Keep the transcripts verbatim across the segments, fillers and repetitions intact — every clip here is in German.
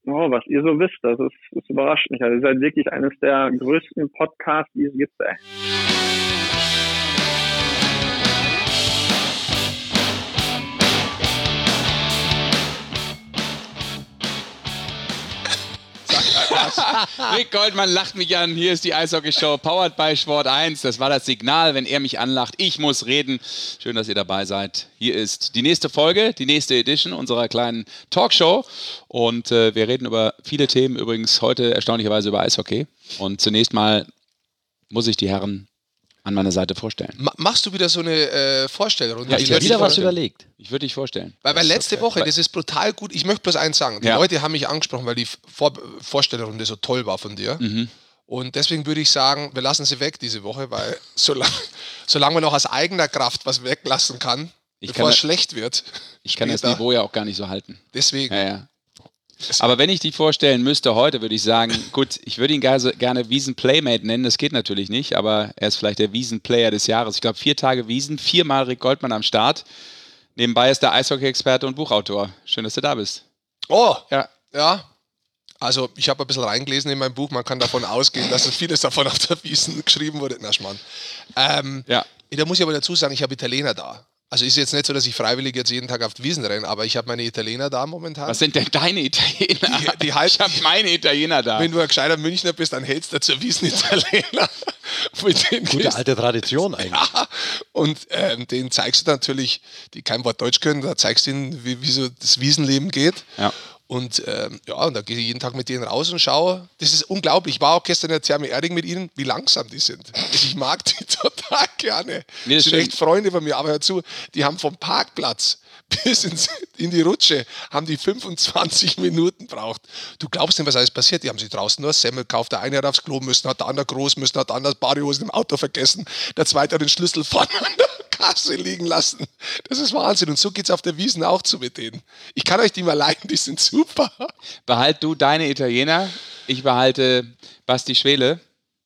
Oh, was ihr so wisst, das ist, das überrascht mich. Also ihr seid wirklich eines der größten Podcasts, die es gibt, ey. Rick Goldmann lacht mich an. Hier ist die Eishockey-Show powered by Sport eins. Das war das Signal, wenn er mich anlacht. Ich muss reden. Schön, dass ihr dabei seid. Hier ist die nächste Folge, die nächste Edition unserer kleinen Talkshow. Und äh, wir reden über viele Themen. Übrigens heute erstaunlicherweise über Eishockey. Und zunächst mal muss ich die Herren an meiner Seite vorstellen. Ma- machst du wieder so eine äh, Vorstellrunde? Ja, Die ich Leute- wieder was überlegt. Ich würde dich vorstellen. Weil bei Das ist letzte okay. Woche, Weil- das ist brutal gut. Ich möchte bloß eins sagen. Die Ja. Leute haben mich angesprochen, weil die Vor- Vorstellrunde so toll war von dir. Mhm. Und deswegen würde ich sagen, wir lassen sie weg diese Woche, weil solange, solange man noch aus eigener Kraft was weglassen kann, Ich bevor kann es das- schlecht wird. Ich kann das später. Niveau ja auch gar nicht so halten. Deswegen. Ja, ja. Aber wenn ich die vorstellen müsste heute, würde ich sagen, gut, ich würde ihn gerne, gerne Wiesen-Playmate nennen, das geht natürlich nicht, aber er ist vielleicht der Wiesen-Player des Jahres. Ich glaube, vier Tage Wiesen, viermal Rick Goldmann am Start. Nebenbei ist der Eishockey-Experte und Buchautor. Schön, dass du da bist. Oh, Ja. ja. Also ich habe ein bisschen reingelesen in mein Buch. Man kann davon ausgehen, dass vieles davon auf der Wiesn geschrieben wurde. Na, Schmarrn. Ähm, Ja. Da muss ich aber dazu sagen, ich habe Italiener da. Also ist jetzt nicht so, dass ich freiwillig jetzt jeden Tag auf die Wiesn renne, aber ich habe meine Italiener da momentan. Was sind denn deine Italiener? Die- die halt- ich habe meine Italiener da. Wenn du ein gescheiter Münchner bist, dann hältst du zur Wiesn Italiener. Mit denen Gute gehst- alte Tradition eigentlich. Ja, und ähm, denen zeigst du natürlich, die kein Wort Deutsch können, da zeigst du ihnen, wie, wie so das Wiesenleben geht. Ja. Und ähm, ja, und da gehe ich jeden Tag mit denen raus und schaue. Das ist unglaublich. Ich war auch gestern in der Therme Erding mit ihnen, wie langsam die sind. Ich mag die total gerne. Nee, das das sind stimmt. echt Freunde von mir. Aber hör zu, die haben vom Parkplatz bis ins, in die Rutsche haben die fünfundzwanzig Minuten braucht. Du glaubst nicht, was alles passiert. Die haben sich draußen nur Semmel gekauft. Der eine hat aufs Klo müssen, hat der andere groß müssen, hat der andere Badehosen im Auto vergessen. Der zweite hat den Schlüssel vorne an der Kasse liegen lassen. Das ist Wahnsinn. Und so geht es auf der Wiesn auch zu mit denen. Ich kann euch die mal leiten, die sind super. Behalt du deine Italiener. Ich behalte Basti Schwele,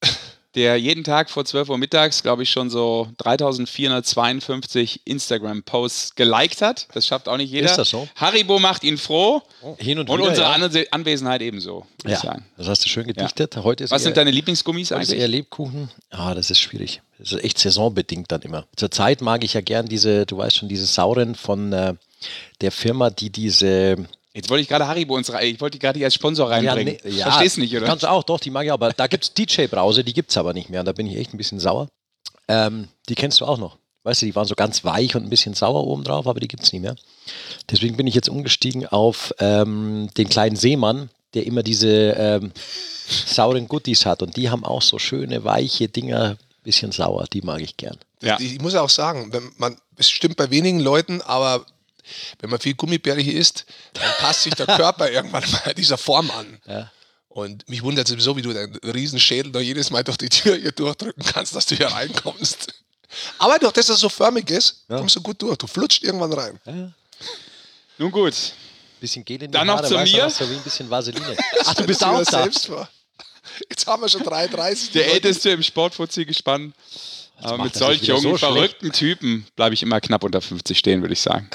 der jeden Tag vor zwölf Uhr mittags, glaube ich, schon so dreitausendvierhundertzweiundfünfzig Instagram-Posts geliked hat. Das schafft auch nicht jeder. Ist das so? Haribo macht ihn froh. Hin und, Und wieder, unsere ja. Anwe- Anwesenheit ebenso, würde ich Ja, sagen. das hast du schön gedichtet. Heute ist Was eher, sind deine Lieblingsgummis heute ist eigentlich? eher Lebkuchen. Ah, das ist schwierig. Das ist echt saisonbedingt dann immer. Zurzeit mag ich ja gern diese, du weißt schon, diese sauren von äh, der Firma, die diese... Jetzt wollte ich gerade Haribo uns rein, ich wollte die gerade als Sponsor reinbringen. nee, Verstehst nicht, oder? Kannst du auch, doch, die mag ich auch. Aber da gibt es D J-Brause, die gibt es aber nicht mehr. Und da bin ich echt ein bisschen sauer. Ähm, die kennst du auch noch. Weißt du, die waren so ganz weich und ein bisschen sauer oben drauf, aber die gibt es nicht mehr. Deswegen bin ich jetzt umgestiegen auf ähm, den kleinen Seemann, der immer diese ähm, sauren Guttis hat. Und die haben auch so schöne, weiche Dinger, bisschen sauer. Die mag ich gern. Ja. Ich muss auch sagen, wenn man, es stimmt bei wenigen Leuten, aber wenn man viel Gummibärchen isst, dann passt sich der Körper irgendwann mal dieser Form an. Ja. Und mich wundert sowieso, wie du deinen Riesenschädel da jedes Mal durch die Tür hier durchdrücken kannst, dass du hier reinkommst. Aber durch das, dass es so förmig ist, Ja. kommst du gut durch. Du flutscht irgendwann rein. Ja. Nun gut. Bisschen Gel in die Dann noch Haare, zu weißt du mir. was, so wie ein bisschen Vaseline. Ach, du Stell bist dir auch das da. selbst vor. Jetzt haben wir schon drei Uhr dreißig. Der Die Leute- Älteste im Sportfuzzi gespannt. Aber macht mit das solch nicht wieder jungen, so schlecht. verrückten Typen bleibe ich immer knapp unter fünfzig stehen, würde ich sagen.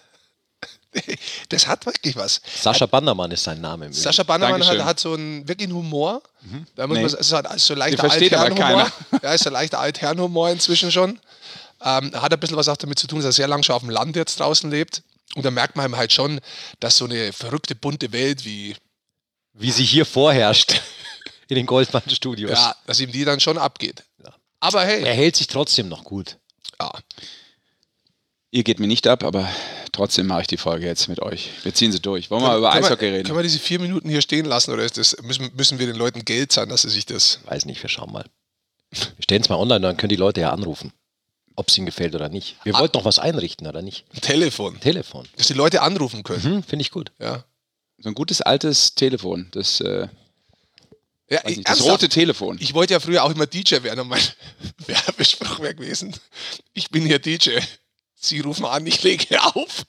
Das hat wirklich was. Sascha Bandermann ist sein Name. Im Übrigen. Sascha Bannermann hat, Dankeschön. hat so einen wirklichen Humor. Da muss Nee. man, es ist halt so ein leichter Den versteht aber Altherrenhumor. Ja, ist ein leichter Altherrenhumor inzwischen schon. Ähm, hat ein bisschen was auch damit zu tun, dass er sehr lange schon auf dem Land jetzt draußen lebt. Und da merkt man halt schon, dass so eine verrückte, bunte Welt wie, Wie sie hier vorherrscht. In den Goldmann-Studios. ja, dass ihm die dann schon abgeht. Aber hey, Er hält sich trotzdem noch gut. ja. Ihr geht mir nicht ab, aber trotzdem mache ich die Folge jetzt mit euch. Wir ziehen sie durch. Wollen wir mal über Können Eishockey wir, reden? Können wir diese vier Minuten hier stehen lassen oder ist das, müssen, müssen wir den Leuten Geld zahlen, dass sie sich das... Weiß nicht, wir schauen mal. Wir stellen es mal online, dann können die Leute ja anrufen. Ob es ihnen gefällt oder nicht. Wir Ah. wollten noch was einrichten, oder nicht? Telefon. Telefon. Dass die Leute anrufen können. Hm, finde ich gut. Ja. So ein gutes altes Telefon. Das, äh, Ja, weiß nicht, das ernsthaft? rote Telefon. Ich wollte ja früher auch immer D J werden und mein Werbespruch wäre gewesen, ich bin hier D J. Sie rufen an, ich lege auf.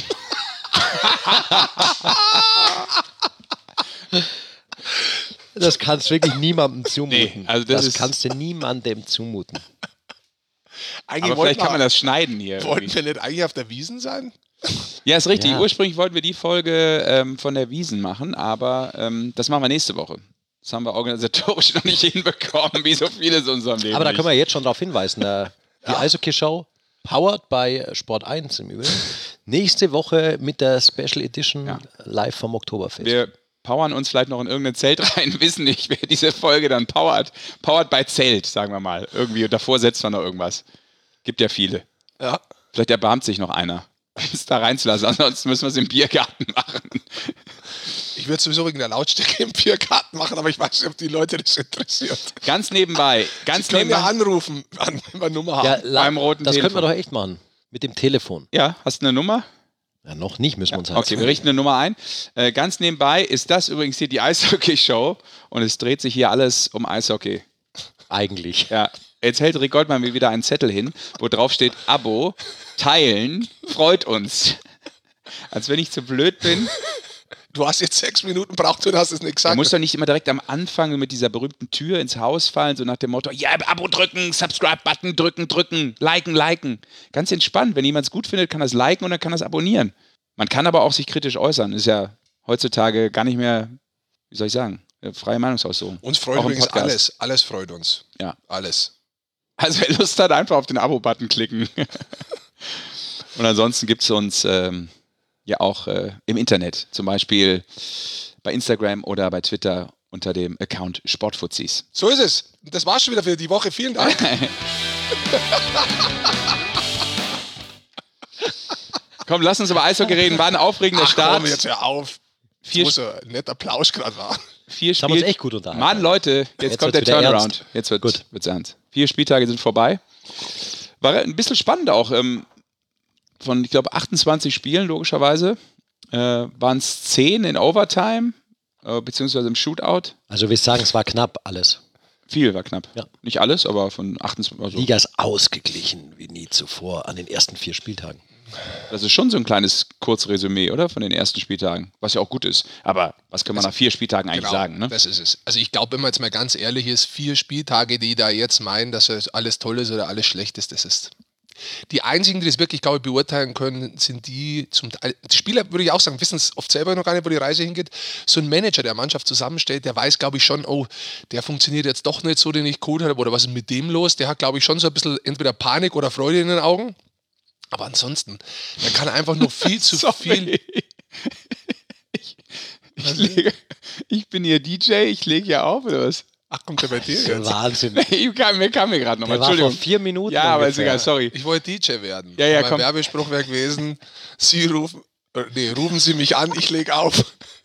Das kannst du wirklich niemandem zumuten. Nee, also das ist- kannst du niemandem zumuten. Eigentlich Aber wollten vielleicht kann man wir- das schneiden hier. Wollten irgendwie. wir nicht eigentlich auf der Wiesn sein? Ja, ist richtig. Ja. Ursprünglich wollten wir die Folge ähm, von der Wiesn machen, aber ähm, das machen wir nächste Woche. Das haben wir organisatorisch noch nicht hinbekommen, wie so vieles in unserem Leben. Aber da nicht. können wir jetzt schon darauf hinweisen. äh, Die Ja. Eishockey-Show, powered by Sport eins im Übrigen. Nächste Woche mit der Special Edition Ja. live vom Oktoberfest. Wir powern uns vielleicht noch in irgendein Zelt rein, wissen nicht, wer diese Folge dann powert. Powered by Zelt, sagen wir mal. Irgendwie. Und davor setzt man noch irgendwas. Gibt ja viele. Ja. Vielleicht erbarmt sich noch einer, es da reinzulassen. Ansonsten müssen wir es im Biergarten machen. Ich würde sowieso wegen der Lautstärke im Biergarten machen, aber ich weiß nicht, ob die Leute das interessiert. Ganz nebenbei. Ganz Sie können ja nebenbei. anrufen, an, wenn wir Nummer haben. ja, la- beim roten das Telefon. können wir doch echt machen. Mit dem Telefon. Ja, hast du eine Nummer? Ja, noch nicht, müssen wir uns halt Okay, wir richten eine Nummer ein. Äh, ganz nebenbei ist das übrigens hier die Eishockey-Show und es dreht sich hier alles um Eishockey. Eigentlich. Ja, jetzt hält Rick Goldmann mir wieder einen Zettel hin, wo drauf steht Abo, teilen, freut uns. Als wenn ich zu blöd bin. Du hast jetzt sechs Minuten braucht und hast es nicht Du gesagt. musst doch nicht immer direkt am Anfang mit dieser berühmten Tür ins Haus fallen, so nach dem Motto, ja, Abo drücken, Subscribe-Button drücken, drücken, liken, liken. Ganz entspannt, wenn jemand es gut findet, kann er es liken und dann kann er es abonnieren. Man kann aber auch sich kritisch äußern. Ist ja heutzutage gar nicht mehr, wie soll ich sagen, freie Meinungsaussuchung. Uns freut Auch im übrigens Podcast. alles. Alles freut uns. Ja. Alles. Also wer Lust hat, einfach auf den Abo-Button klicken. Und ansonsten gibt es uns ähm, ja auch äh, im Internet, zum Beispiel bei Instagram oder bei Twitter unter dem Account Sportfuzis. So ist es. Das war's schon wieder für die Woche. Vielen Dank. Komm, lass uns über Eishockey reden. War ein aufregender Ach, Start. komm, jetzt hör auf. Vier, Wo so ein netter Plausch gerade war. vier haben uns Spiel- echt gut unterhalten. Mann, Leute, jetzt, Jetzt kommt der wird's wieder Turnaround. ernst. Jetzt wird Gut. wird's ernst. Vier Spieltage sind vorbei. War ein bisschen spannend auch. Ähm, von, ich glaube, achtundzwanzig Spielen, logischerweise, äh, waren es zehn in Overtime, äh, beziehungsweise im Shootout. Also wir sagen, es war knapp alles. Viel war knapp. Ja. Nicht alles, aber von achtundzwanzig. Also, Liga ist ausgeglichen wie nie zuvor an den ersten vier Spieltagen. das ist schon so ein kleines Kurzresümee, oder? Von den ersten Spieltagen. Was ja auch gut ist. Aber was kann man nach vier Spieltagen eigentlich Genau, sagen? Ne? das ist es. Also ich glaube, wenn man jetzt mal ganz ehrlich ist, vier Spieltage, die da jetzt meinen, dass es alles toll ist oder alles schlecht ist, das ist... Die einzigen, die das wirklich, glaube ich, beurteilen können, sind die zum Teil. Die Spieler, würde ich auch sagen, wissen es oft selber noch gar nicht, wo die Reise hingeht. So ein Manager, der Mannschaft zusammenstellt, der weiß, glaube ich, schon, oh, der funktioniert jetzt doch nicht so, den ich cool habe, oder was ist mit dem los? Der hat, glaube ich, schon so ein bisschen entweder Panik oder Freude in den Augen. Aber ansonsten, der kann einfach nur viel zu viel. Ich, ich, lege, ich bin hier D J, ich lege ja auf, oder was? Ach, kommt der bei dir jetzt? Wahnsinn. Ich kam, mir kam mir gerade nochmal, Der war vor Entschuldigung. vier Minuten Ja, aber ist ungefähr. egal, sorry. Ich wollte D J werden. Ja, ja, mein komm. Werbespruch wäre gewesen, Sie rufen, äh, nee, rufen Sie mich an, ich lege auf.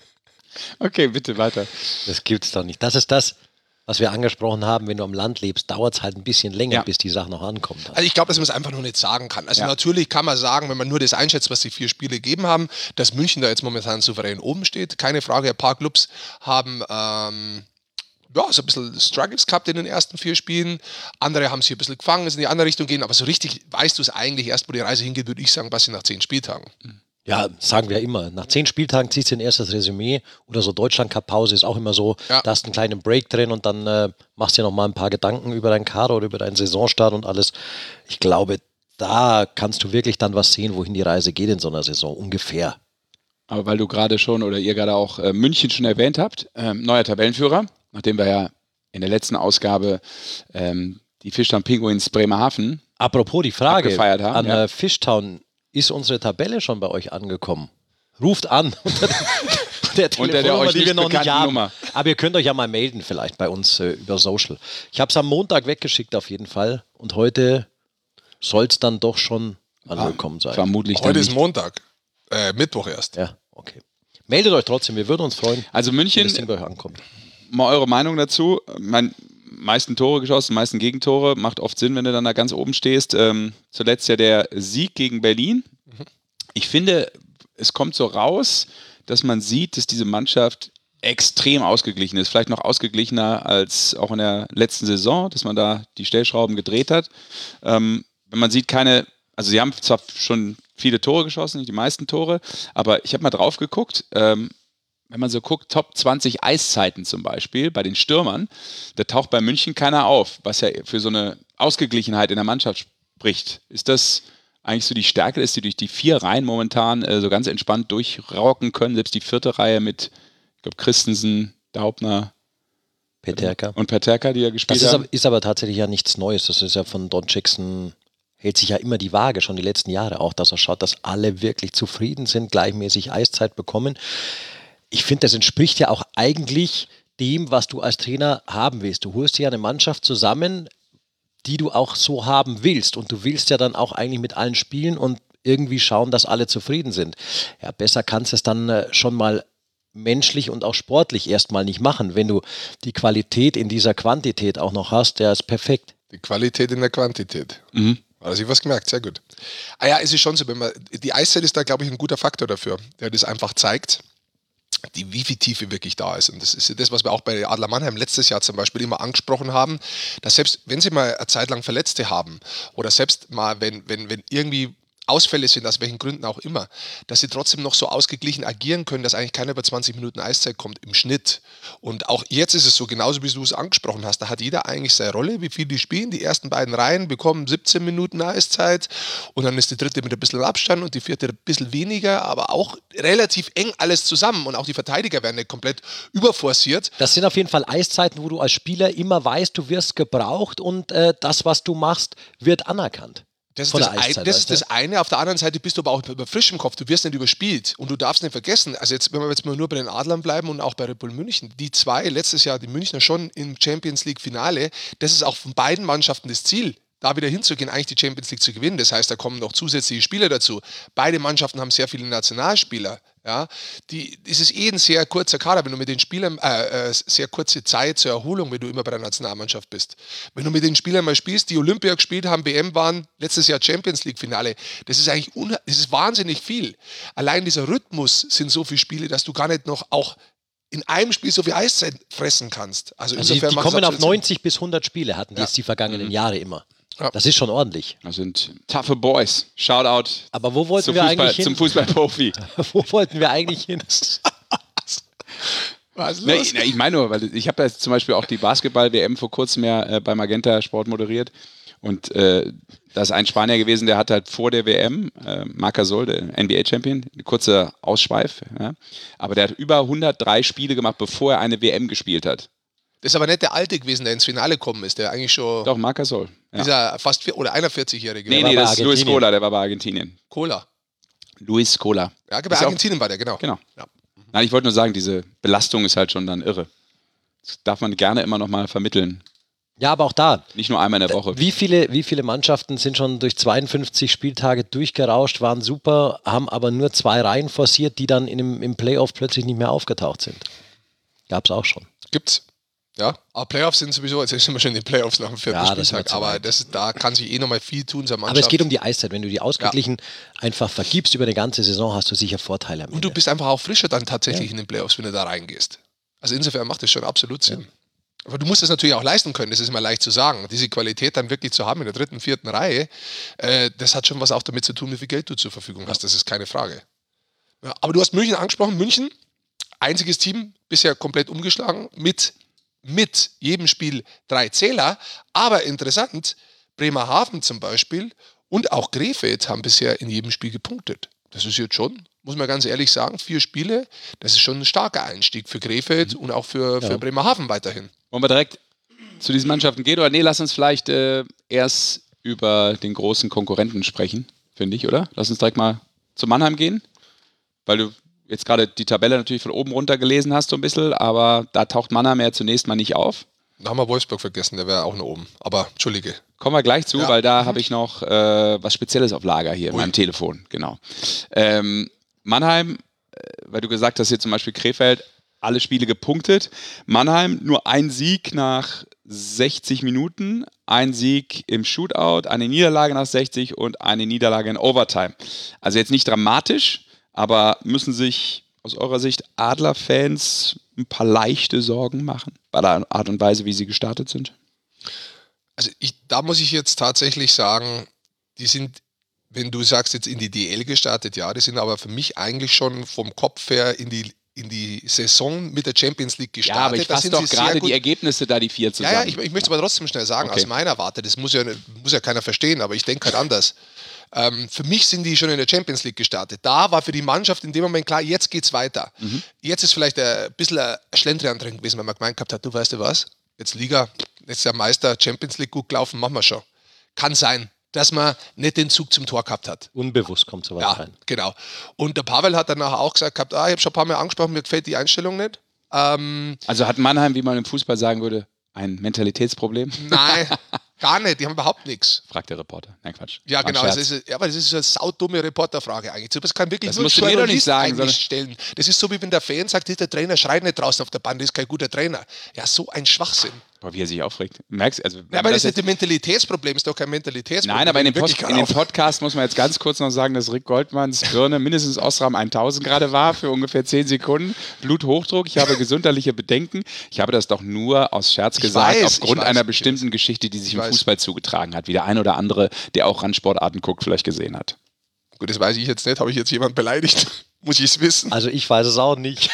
Okay, bitte weiter. Das gibt's doch nicht. Das ist das, was wir angesprochen haben. Wenn du am Land lebst, dauert es halt ein bisschen länger, Ja. bis die Sache noch ankommt. Also ich glaube, dass man es einfach nur nicht sagen kann. Also Ja. natürlich kann man sagen, wenn man nur das einschätzt, was die vier Spiele gegeben haben, dass München da jetzt momentan souverän oben steht. Keine Frage, ein paar Clubs haben ähm, ja, so ein bisschen Struggles gehabt in den ersten vier Spielen. Andere haben sich ein bisschen gefangen, ist in die andere Richtung gehen. Aber so richtig weißt du es eigentlich erst, wo die Reise hingeht, würde ich sagen, was nach zehn Spieltagen. Ja, sagen wir immer. Nach zehn Spieltagen ziehst du ein erstes Resümee oder so Deutschland-Cup-Pause ist auch immer so, Ja. da hast du einen kleinen Break drin und dann äh, machst du dir noch mal ein paar Gedanken über deinen Kader oder über deinen Saisonstart und alles. Ich glaube, da kannst du wirklich dann was sehen, wohin die Reise geht in so einer Saison, ungefähr. Aber weil du gerade schon oder ihr gerade auch äh, München schon erwähnt habt, ähm, neuer Tabellenführer, nachdem wir ja in der letzten Ausgabe ähm, die Fischtown Penguins Bremerhaven Apropos die Frage abgefeiert haben, an ja. äh, Fishtown, ist unsere Tabelle schon bei euch angekommen? Ruft an unter der Unter der Telefonnummer, euch die wir nicht noch nicht bekannten haben. Nummer. Aber ihr könnt euch ja mal melden vielleicht bei uns äh, über Social. Ich habe es am Montag weggeschickt auf jeden Fall und heute soll es dann doch schon angekommen sein. vermutlich dann Heute ist nicht. Montag, äh, Mittwoch erst. Ja, okay. Meldet euch trotzdem, wir würden uns freuen, Also wenn München, das Ding bei euch ankommt. mal eure Meinung dazu. Mein, meisten Tore geschossen, meisten Gegentore. Macht oft Sinn, wenn du dann da ganz oben stehst. Ähm, zuletzt ja der Sieg gegen Berlin. Ich finde, es kommt so raus, dass man sieht, dass diese Mannschaft extrem ausgeglichen ist. Vielleicht noch ausgeglichener als auch in der letzten Saison, dass man da die Stellschrauben gedreht hat. Ähm, wenn man sieht, keine, also sie haben zwar schon viele Tore geschossen, nicht die meisten Tore, aber ich habe mal drauf geguckt, ähm, wenn man so guckt, Top zwanzig Eiszeiten zum Beispiel bei den Stürmern, da taucht bei München keiner auf, was ja für so eine Ausgeglichenheit in der Mannschaft spricht. Ist das eigentlich so die Stärke, dass die durch die vier Reihen momentan äh, so ganz entspannt durchrocken können. Selbst die vierte Reihe mit, ich glaube, Christensen, Daubner Peterka. und Peterka, die ja gespielt Das ist haben. aber, ist aber tatsächlich ja nichts Neues. Das ist ja von Don Jackson, hält sich ja immer die Waage, schon die letzten Jahre auch, dass er schaut, dass alle wirklich zufrieden sind, gleichmäßig Eiszeit bekommen. Ich finde, das entspricht ja auch eigentlich dem, was du als Trainer haben willst. Du holst dir ja eine Mannschaft zusammen, die du auch so haben willst. Und du willst ja dann auch eigentlich mit allen spielen und irgendwie schauen, dass alle zufrieden sind. Ja, besser kannst du es dann äh, schon mal menschlich und auch sportlich erstmal nicht machen. Wenn du die Qualität in dieser Quantität auch noch hast, der ist perfekt. Die Qualität in der Quantität. Mhm. Hat sich was gemerkt, sehr gut. Ah ja, es ist schon so, wenn man, die Eiszeit ist da, glaube ich, ein guter Faktor dafür, der das einfach zeigt, die, wie viel Tiefe wirklich da ist. Und das ist das, was wir auch bei Adler Mannheim letztes Jahr zum Beispiel immer angesprochen haben, dass selbst wenn sie mal eine Zeit lang Verletzte haben oder selbst mal, wenn, wenn, wenn irgendwie Ausfälle sind, aus welchen Gründen auch immer, dass sie trotzdem noch so ausgeglichen agieren können, dass eigentlich keiner über zwanzig Minuten Eiszeit kommt im Schnitt. Und auch jetzt ist es so, genauso wie du es angesprochen hast, da hat jeder eigentlich seine Rolle, wie viel die spielen. Die ersten beiden Reihen bekommen siebzehn Minuten Eiszeit und dann ist die dritte mit ein bisschen Abstand und die vierte ein bisschen weniger, aber auch relativ eng alles zusammen und auch die Verteidiger werden nicht komplett überforciert. Das sind auf jeden Fall Eiszeiten, wo du als Spieler immer weißt, du wirst gebraucht und äh, das, was du machst, wird anerkannt. Das ist, Von das, der ein, Eiszeit, das, weißt ist du? das eine. Auf der anderen Seite bist du aber auch über frisch im Kopf. Du wirst nicht überspielt. Und du darfst nicht vergessen, also jetzt, wenn wir jetzt mal nur bei den Adlern bleiben und auch bei Red Bull München, die zwei, letztes Jahr die Münchner schon im Champions League Finale, das ist auch von beiden Mannschaften das Ziel, da wieder hinzugehen, eigentlich die Champions League zu gewinnen. Das heißt, da kommen noch zusätzliche Spieler dazu. Beide Mannschaften haben sehr viele Nationalspieler. Ja, die, es ist eh ein sehr kurzer Kader, wenn du mit den Spielern, äh, äh, sehr kurze Zeit zur Erholung, wenn du immer bei der Nationalmannschaft bist. Wenn du mit den Spielern mal spielst, die Olympia gespielt haben, W M waren, letztes Jahr Champions League Finale, das ist eigentlich unha- das ist wahnsinnig viel. Allein dieser Rhythmus sind so viele Spiele, dass du gar nicht noch auch in einem Spiel so viel Eiszeit fressen kannst. Also, Also die, insofern die macht es kommen auf absolut Sinn. neunzig bis hundert Spiele, hatten die Ja. jetzt die vergangenen Jahre immer. Ja. Das ist schon ordentlich. Das sind toughe Boys. Shoutout Aber wo wollten zum, wir Fußball, eigentlich hin? zum Fußballprofi. Wo wollten wir eigentlich hin? Was ist Nee, los? nee, ich meine nur, weil ich habe ja zum Beispiel auch die Basketball-W M vor kurzem ja äh, bei Magenta Sport moderiert. Und äh, da ist ein Spanier gewesen, der hat halt vor der W M, äh, Marc Gasol, der N B A-Champion, eine kurze Ausschweif, ja, aber der hat über hundertdrei Spiele gemacht, bevor er eine W M gespielt hat. Das ist aber nicht der Alte gewesen, der ins Finale gekommen ist, der eigentlich schon Doch, Marc Gasol. Ja. dieser fast vier, oder einundvierzig-Jährige. Nee, war nee, bei das ist Luis Argentinien. Scola, der war bei Argentinien. Cola. Luis Scola. Ja, bei Ist auch- Argentinien war der, genau. Genau. Ja. Nein, ich wollte nur sagen, diese Belastung ist halt schon dann irre. Das darf man gerne immer noch mal vermitteln. Ja, aber auch da. Nicht nur einmal in der Woche. Wie viele, wie viele Mannschaften sind schon durch zweiundfünfzig Spieltage durchgerauscht, waren super, haben aber nur zwei Reihen forciert, die dann in dem, im Playoff plötzlich nicht mehr aufgetaucht sind. Gab es auch schon. Gibt's. Ja, aber Playoffs sind sowieso, jetzt sind wir schon in den Playoffs nach dem vierten Ja, das Spieltag, wird zu aber weit. das, da kann sich eh nochmal viel tun, so eine Aber Mannschaft. es geht um die Eiszeit. Wenn du die ausgeglichen einfach vergibst über eine ganze Saison, hast du sicher Vorteile am Und du Ende. bist einfach auch frischer dann tatsächlich in den Playoffs, wenn du da reingehst. Also insofern macht das schon absolut Sinn. Aber du musst das natürlich auch leisten können, das ist immer leicht zu sagen. Diese Qualität dann wirklich zu haben in der dritten, vierten Reihe, äh, das hat schon was auch damit zu tun, wie viel Geld du zur Verfügung hast, das ist keine Frage. Ja, aber du hast München angesprochen, München, einziges Team, bisher komplett umgeschlagen, mit, mit jedem Spiel drei Zähler, aber interessant, Bremerhaven zum Beispiel und auch Krefeld haben bisher in jedem Spiel gepunktet. Das ist jetzt schon, muss man ganz ehrlich sagen, vier Spiele, das ist schon ein starker Einstieg für Krefeld und auch für, für Ja. Bremerhaven weiterhin. Wollen wir direkt zu diesen Mannschaften gehen? Oder nee, lass uns vielleicht äh, erst über den großen Konkurrenten sprechen, finde ich, oder? Lass uns direkt mal zu Mannheim gehen, weil du jetzt gerade die Tabelle natürlich von oben runter gelesen hast so ein bisschen, aber da taucht Mannheim ja zunächst mal nicht auf. Da haben wir Wolfsburg vergessen, der wäre auch noch oben. Aber Entschuldige. Kommen wir gleich zu, Ja. weil da habe ich noch äh, was Spezielles auf Lager hier in Ui. meinem Telefon. Genau. Ähm, Mannheim, äh, weil du gesagt hast, hier zum Beispiel Krefeld, alle Spiele gepunktet. Mannheim nur ein Sieg nach sechzig Minuten, ein Sieg im Shootout, eine Niederlage nach sechzig und eine Niederlage in Overtime. Also jetzt nicht dramatisch, aber müssen sich aus eurer Sicht Adler-Fans ein paar leichte Sorgen machen bei der Art und Weise, wie sie gestartet sind? Also ich, da muss ich jetzt tatsächlich sagen, die sind, wenn du sagst jetzt in die D L gestartet, ja, die sind aber für mich eigentlich schon vom Kopf her in die, in die Saison mit der Champions League gestartet. Ja, aber ich Da fasse sind doch sie sehr gerade gut- die Ergebnisse da, die vier zusammen. Ja, ja, ich, ich möchte es aber trotzdem schnell sagen, Okay. aus meiner Warte, das muss ja, muss ja keiner verstehen, aber ich denke halt anders. Ähm, für mich sind die schon in der Champions League gestartet. Da war für die Mannschaft in dem Moment klar, jetzt geht's weiter. Mhm. Jetzt ist vielleicht ein bisschen ein Schlendrian drin gewesen, wenn man gemeint gehabt hat, du weißt du was, jetzt Liga, jetzt ist der Meister, Champions League gut gelaufen, machen wir schon. Kann sein, dass man nicht den Zug zum Tor gehabt hat. Unbewusst kommt sowas ja, rein. Genau. Und der Pavel hat dann nachher auch gesagt gehabt, ah, ich habe schon ein paar Mal angesprochen, mir gefällt die Einstellung nicht. Ähm, also hat Mannheim, wie man im Fußball sagen würde, ein Mentalitätsproblem? Nein, gar nicht. Die haben überhaupt nichts. Fragt der Reporter. Nein, Quatsch. Ja, genau. Das ist, ja, aber das ist eine saudumme Reporterfrage eigentlich. Das kann wirklich das nur musst du mir doch nicht sagen, eigentlich stellen. Das ist so, wie wenn der Fan sagt, der Trainer schreit nicht draußen auf der Bande, ist kein guter Trainer. Ja, so ein Schwachsinn. Boah, wie er sich aufregt. Merkst, also, ja, aber das, das ist nicht ein Mentalitätsproblem, ist doch kein Mentalitätsproblem. Nein, aber in dem, Post, in dem Podcast muss man jetzt ganz kurz noch sagen, dass Rick Goldmanns Birne mindestens Osram tausend gerade war für ungefähr zehn Sekunden. Bluthochdruck, ich habe gesundheitliche Bedenken. Ich habe das doch nur aus Scherz ich gesagt, weiß, aufgrund weiß, einer bestimmten Geschichte, die sich ich im weiß. Fußball zugetragen hat, wie der ein oder andere, der auch Randsportarten guckt, vielleicht gesehen hat. Gut, das weiß ich jetzt nicht. Habe ich jetzt jemanden beleidigt? Muss ich es wissen? Also ich weiß es auch nicht.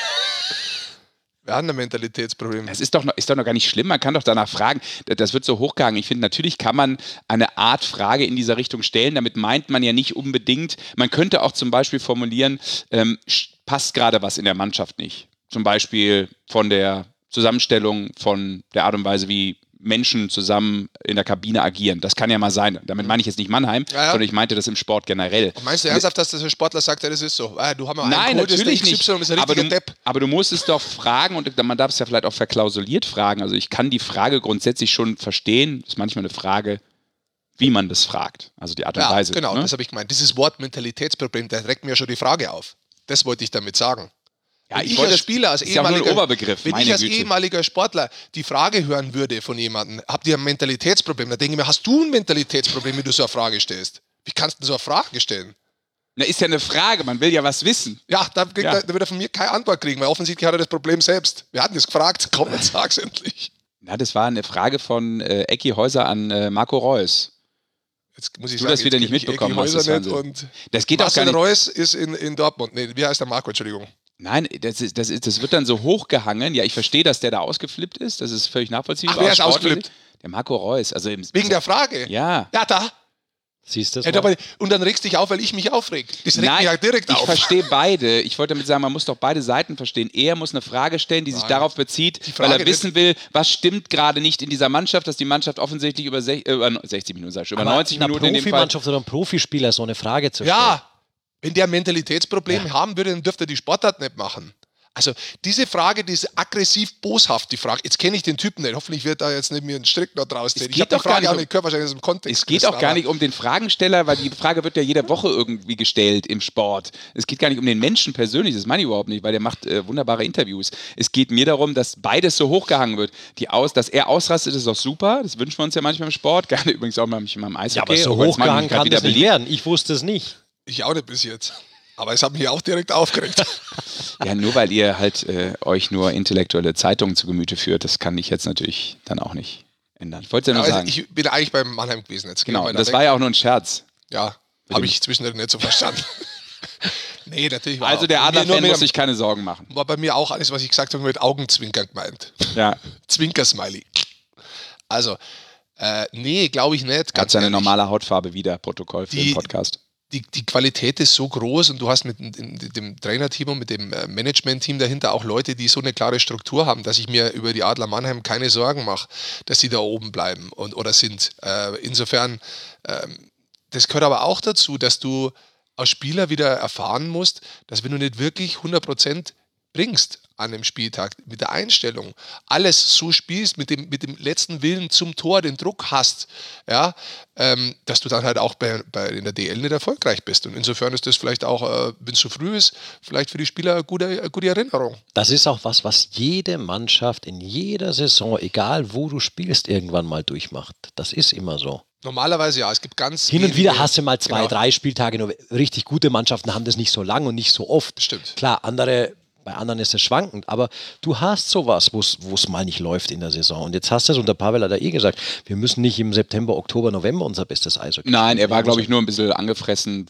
Wir haben ein Mentalitätsproblem. Es ist doch, noch, ist doch noch gar nicht schlimm, man kann doch danach fragen, das wird so hochgehangen. Ich finde, natürlich kann man eine Art Frage in dieser Richtung stellen, damit meint man ja nicht unbedingt, man könnte auch zum Beispiel formulieren, ähm, passt gerade was in der Mannschaft nicht. Zum Beispiel von der Zusammenstellung, von der Art und Weise, wie Menschen zusammen in der Kabine agieren. Das kann ja mal sein. Damit meine ich jetzt nicht Mannheim, ja, ja. sondern ich meinte das im Sport generell. Und meinst du ernsthaft, dass der Sportler sagt, ja, das ist so? Ah, du hast mal Nein, Code, natürlich nicht. nicht. Ist ein aber, du, Depp. aber du musst es doch fragen und man darf es ja vielleicht auch verklausuliert fragen. Also ich kann die Frage grundsätzlich schon verstehen. Das ist manchmal eine Frage, wie man das fragt. Also die Art und ja, Weise. Genau, ne? Das habe ich gemeint. Dieses Wort Mentalitätsproblem, da regt mir schon die Frage auf. Das wollte ich damit sagen. Ja, wenn ich, ich wollte als Spieler, als ist ja auch nur ein ehemaliger, Oberbegriff, wenn meine ich als Güte. ehemaliger Sportler die Frage hören würde von jemandem, habt ihr ein Mentalitätsproblem? Da denke ich mir, hast du ein Mentalitätsproblem, wenn du so eine Frage stellst? Wie kannst du so eine Frage stellen? Na, ist ja eine Frage, man will ja was wissen. Ja, da, kriegt Ja. Er, da wird er von mir keine Antwort kriegen, weil offensichtlich hat er das Problem selbst. Wir hatten das gefragt, komm, jetzt sag's endlich. Na, das war eine Frage von äh, Ecki Häuser an äh, Marco Reus. Jetzt muss ich Du sagen, das wieder jetzt nicht kenn ich mitbekommen Ecki hast, das Häuser Wahnsinn. nicht und Das geht auch Marcel gar nicht. Reus ist in, in Dortmund. Nee, wie heißt der Marco? Entschuldigung. Nein, das, ist, das, ist, das wird dann so hochgehangen. Ja, ich verstehe, dass der da ausgeflippt ist. Das ist völlig nachvollziehbar. Ach, wer ist Aus sportlicher ausgeflippt? Sicht. Der Marco Reus. Also im, Wegen der Frage? Ja. Ja, da. Siehst du das? Ja, aber, und dann regst du dich auf, weil ich mich aufreg. Das regt Nein, mich ja direkt ich auf. verstehe beide. Ich wollte damit sagen, man muss doch beide Seiten verstehen. Er muss eine Frage stellen, die sich Nein. darauf bezieht, Frage weil er wissen nicht. will, was stimmt gerade nicht in dieser Mannschaft, dass die Mannschaft offensichtlich über, sech, äh, über sechzig Minuten, sag ich, über aber neunzig einer Minuten in dem Fall. Profimannschaft oder einem Profispieler so eine Frage zu stellen. Ja, wenn der ein Mentalitätsproblem Ja. haben würde, dann dürfte er die Sportart nicht machen. Also diese Frage, die ist aggressiv boshaft, die Frage. Jetzt kenne ich den Typen nicht. Hoffentlich wird da jetzt nicht mir ein Strick noch draus ziehen. Es Ich geht habe die doch gar Frage nicht auch um- nicht gehört, wahrscheinlich aus dem Kontext. Es geht gerissen, auch gar aber- nicht um den Fragensteller, weil die Frage wird ja jede Woche irgendwie gestellt im Sport. Es geht gar nicht um den Menschen persönlich, das meine ich überhaupt nicht, weil der macht äh, wunderbare Interviews. Es geht mir darum, dass beides so hochgehangen wird. Die aus, dass er ausrastet, ist auch super. Das wünschen wir uns ja manchmal im Sport. Gerne übrigens auch manchmal im Eishockey. Ja, aber so obwohl es hochgehangen manchmal kann wieder das nicht beliebt. werden. Ich wusste es nicht. Ich auch nicht bis jetzt. Aber es hat mich auch direkt aufgeregt. Ja, nur weil ihr halt äh, euch nur intellektuelle Zeitungen zu Gemüte führt, das kann ich jetzt natürlich dann auch nicht ändern. Ich wollte ja nur Also sagen. ich bin eigentlich beim Mannheim gewesen jetzt. Genau, Gehen wir das da war weg. ja auch nur ein Scherz. Ja, habe ich zwischendrin nicht so verstanden. Nee, natürlich war Also auch- der mir nur Adler-Fan mit- muss sich keine Sorgen machen. war bei mir auch alles, was ich gesagt habe, mit Augenzwinkern gemeint. Ja, Zwinker-Smiley. Also, äh, nee, glaube ich nicht. er hat Ganz seine ehrlich. normale Hautfarbe wieder, Protokoll für Die- den Podcast. Die, die Qualität ist so groß und du hast mit dem, dem Trainerteam und mit dem äh, Managementteam dahinter auch Leute, die so eine klare Struktur haben, dass ich mir über die Adler Mannheim keine Sorgen mache, dass sie da oben bleiben und, oder sind. Äh, insofern, ähm, das gehört aber auch dazu, dass du als Spieler wieder erfahren musst, dass wenn du nicht wirklich hundert Prozent bringst an dem Spieltag, mit der Einstellung, alles so spielst, mit dem, mit dem letzten Willen zum Tor, den Druck hast, ja, ähm, dass du dann halt auch bei, bei, in der D L nicht erfolgreich bist. Und insofern ist das vielleicht auch, äh, wenn es zu früh ist, vielleicht für die Spieler eine gute, eine gute Erinnerung. Das ist auch was, was jede Mannschaft in jeder Saison, egal wo du spielst, irgendwann mal durchmacht. Das ist immer so. Normalerweise ja, es gibt ganz Hin und wieder wenige- hast du mal zwei, Genau. drei Spieltage, nur richtig gute Mannschaften haben das nicht so lang und nicht so oft. Stimmt. Klar, andere, bei anderen ist es schwankend, aber du hast sowas, wo es mal nicht läuft in der Saison. Und jetzt hast du es, und der Pavel hat ja eh gesagt, wir müssen nicht im September, Oktober, November unser bestes Eishockey Nein, er spielen. war, glaube ich, nur ein bisschen angefressen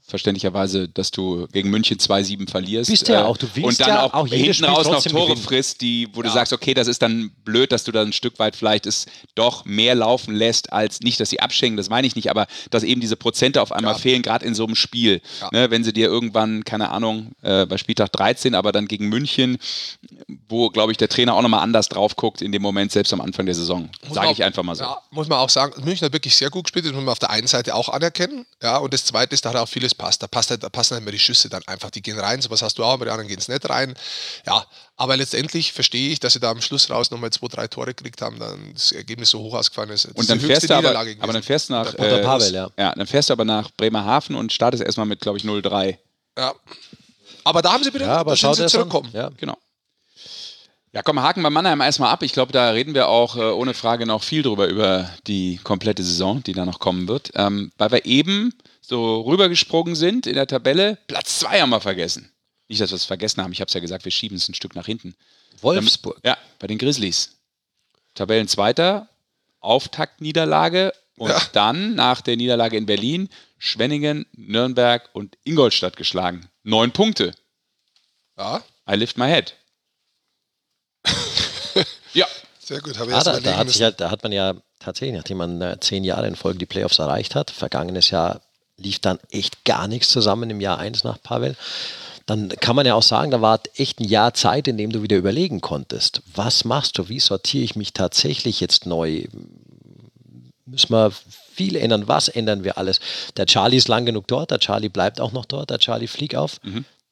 verständlicherweise, dass du gegen München zwei sieben verlierst. Bist ja auch, du willst und dann ja auch, auch jedes hinten Spiel raus noch trotzdem Tore gewinnen. frisst, die, wo du Ja. sagst, okay, das ist dann blöd, dass du dann ein Stück weit vielleicht es doch mehr laufen lässt, als nicht, dass sie abschenken, das meine ich nicht, aber dass eben diese Prozente auf einmal Ja. fehlen, gerade in so einem Spiel. Ja. Ne, wenn sie dir irgendwann, keine Ahnung, äh, bei Spieltag dreizehn, aber dann gegen München, wo, glaube ich, der Trainer auch nochmal anders drauf guckt in dem Moment, selbst am Anfang der Saison. Muss Sage man ich auch- einfach mal so. Ja, muss man auch sagen, München hat wirklich sehr gut gespielt, das muss man auf der einen Seite auch anerkennen. Ja, und das Zweite ist, da hat auch vieles passt. Da, passt halt, da passen halt immer die Schüsse dann einfach, die gehen rein, sowas hast du auch, aber die anderen gehen es nicht rein. Ja, aber letztendlich verstehe ich, dass sie da am Schluss raus nochmal zwei, drei Tore gekriegt haben, dann das Ergebnis so hoch ausgefallen ist. Das Und ist dann die höchste fährst du aber, Niederlage gewesen. aber dann fährst du nach, Unter äh, Pavel, ja. ja, dann fährst du aber nach Bremerhaven und startest erstmal mit, glaube ich, null drei. Ja. Aber da haben sie wieder, Ja, aber da schau sind dir sie das an. zurückgekommen. Ja. Genau. Ja, komm, haken wir Mannheim erstmal ab. Ich glaube, da reden wir auch äh, ohne Frage noch viel drüber, über die komplette Saison, die da noch kommen wird. Ähm, weil wir eben so rübergesprungen sind in der Tabelle. Platz zwei haben wir vergessen. Nicht, dass wir es vergessen haben. Ich habe es ja gesagt, wir schieben es ein Stück nach hinten. Wolfsburg. Ja, bei den Grizzlies. Tabellenzweiter, Auftaktniederlage und Ja. dann nach der Niederlage in Berlin Schwenningen, Nürnberg und Ingolstadt geschlagen. Neun Punkte. Ja, I lift my head. Ja, sehr gut. Habe ich Ah, erst da, überlegen da, hat sich müssen. ja, da hat man ja tatsächlich, nachdem man äh, zehn Jahre in Folge die Playoffs erreicht hat, vergangenes Jahr lief dann echt gar nichts zusammen im Jahr eins nach Pavel. Dann kann man ja auch sagen, da war echt ein Jahr Zeit, in dem du wieder überlegen konntest. Was machst du? Wie sortiere ich mich tatsächlich jetzt neu? Müssen wir viel ändern? Was ändern wir alles? Der Charlie ist lang genug dort, der Charlie bleibt auch noch dort, der Charlie fliegt auf.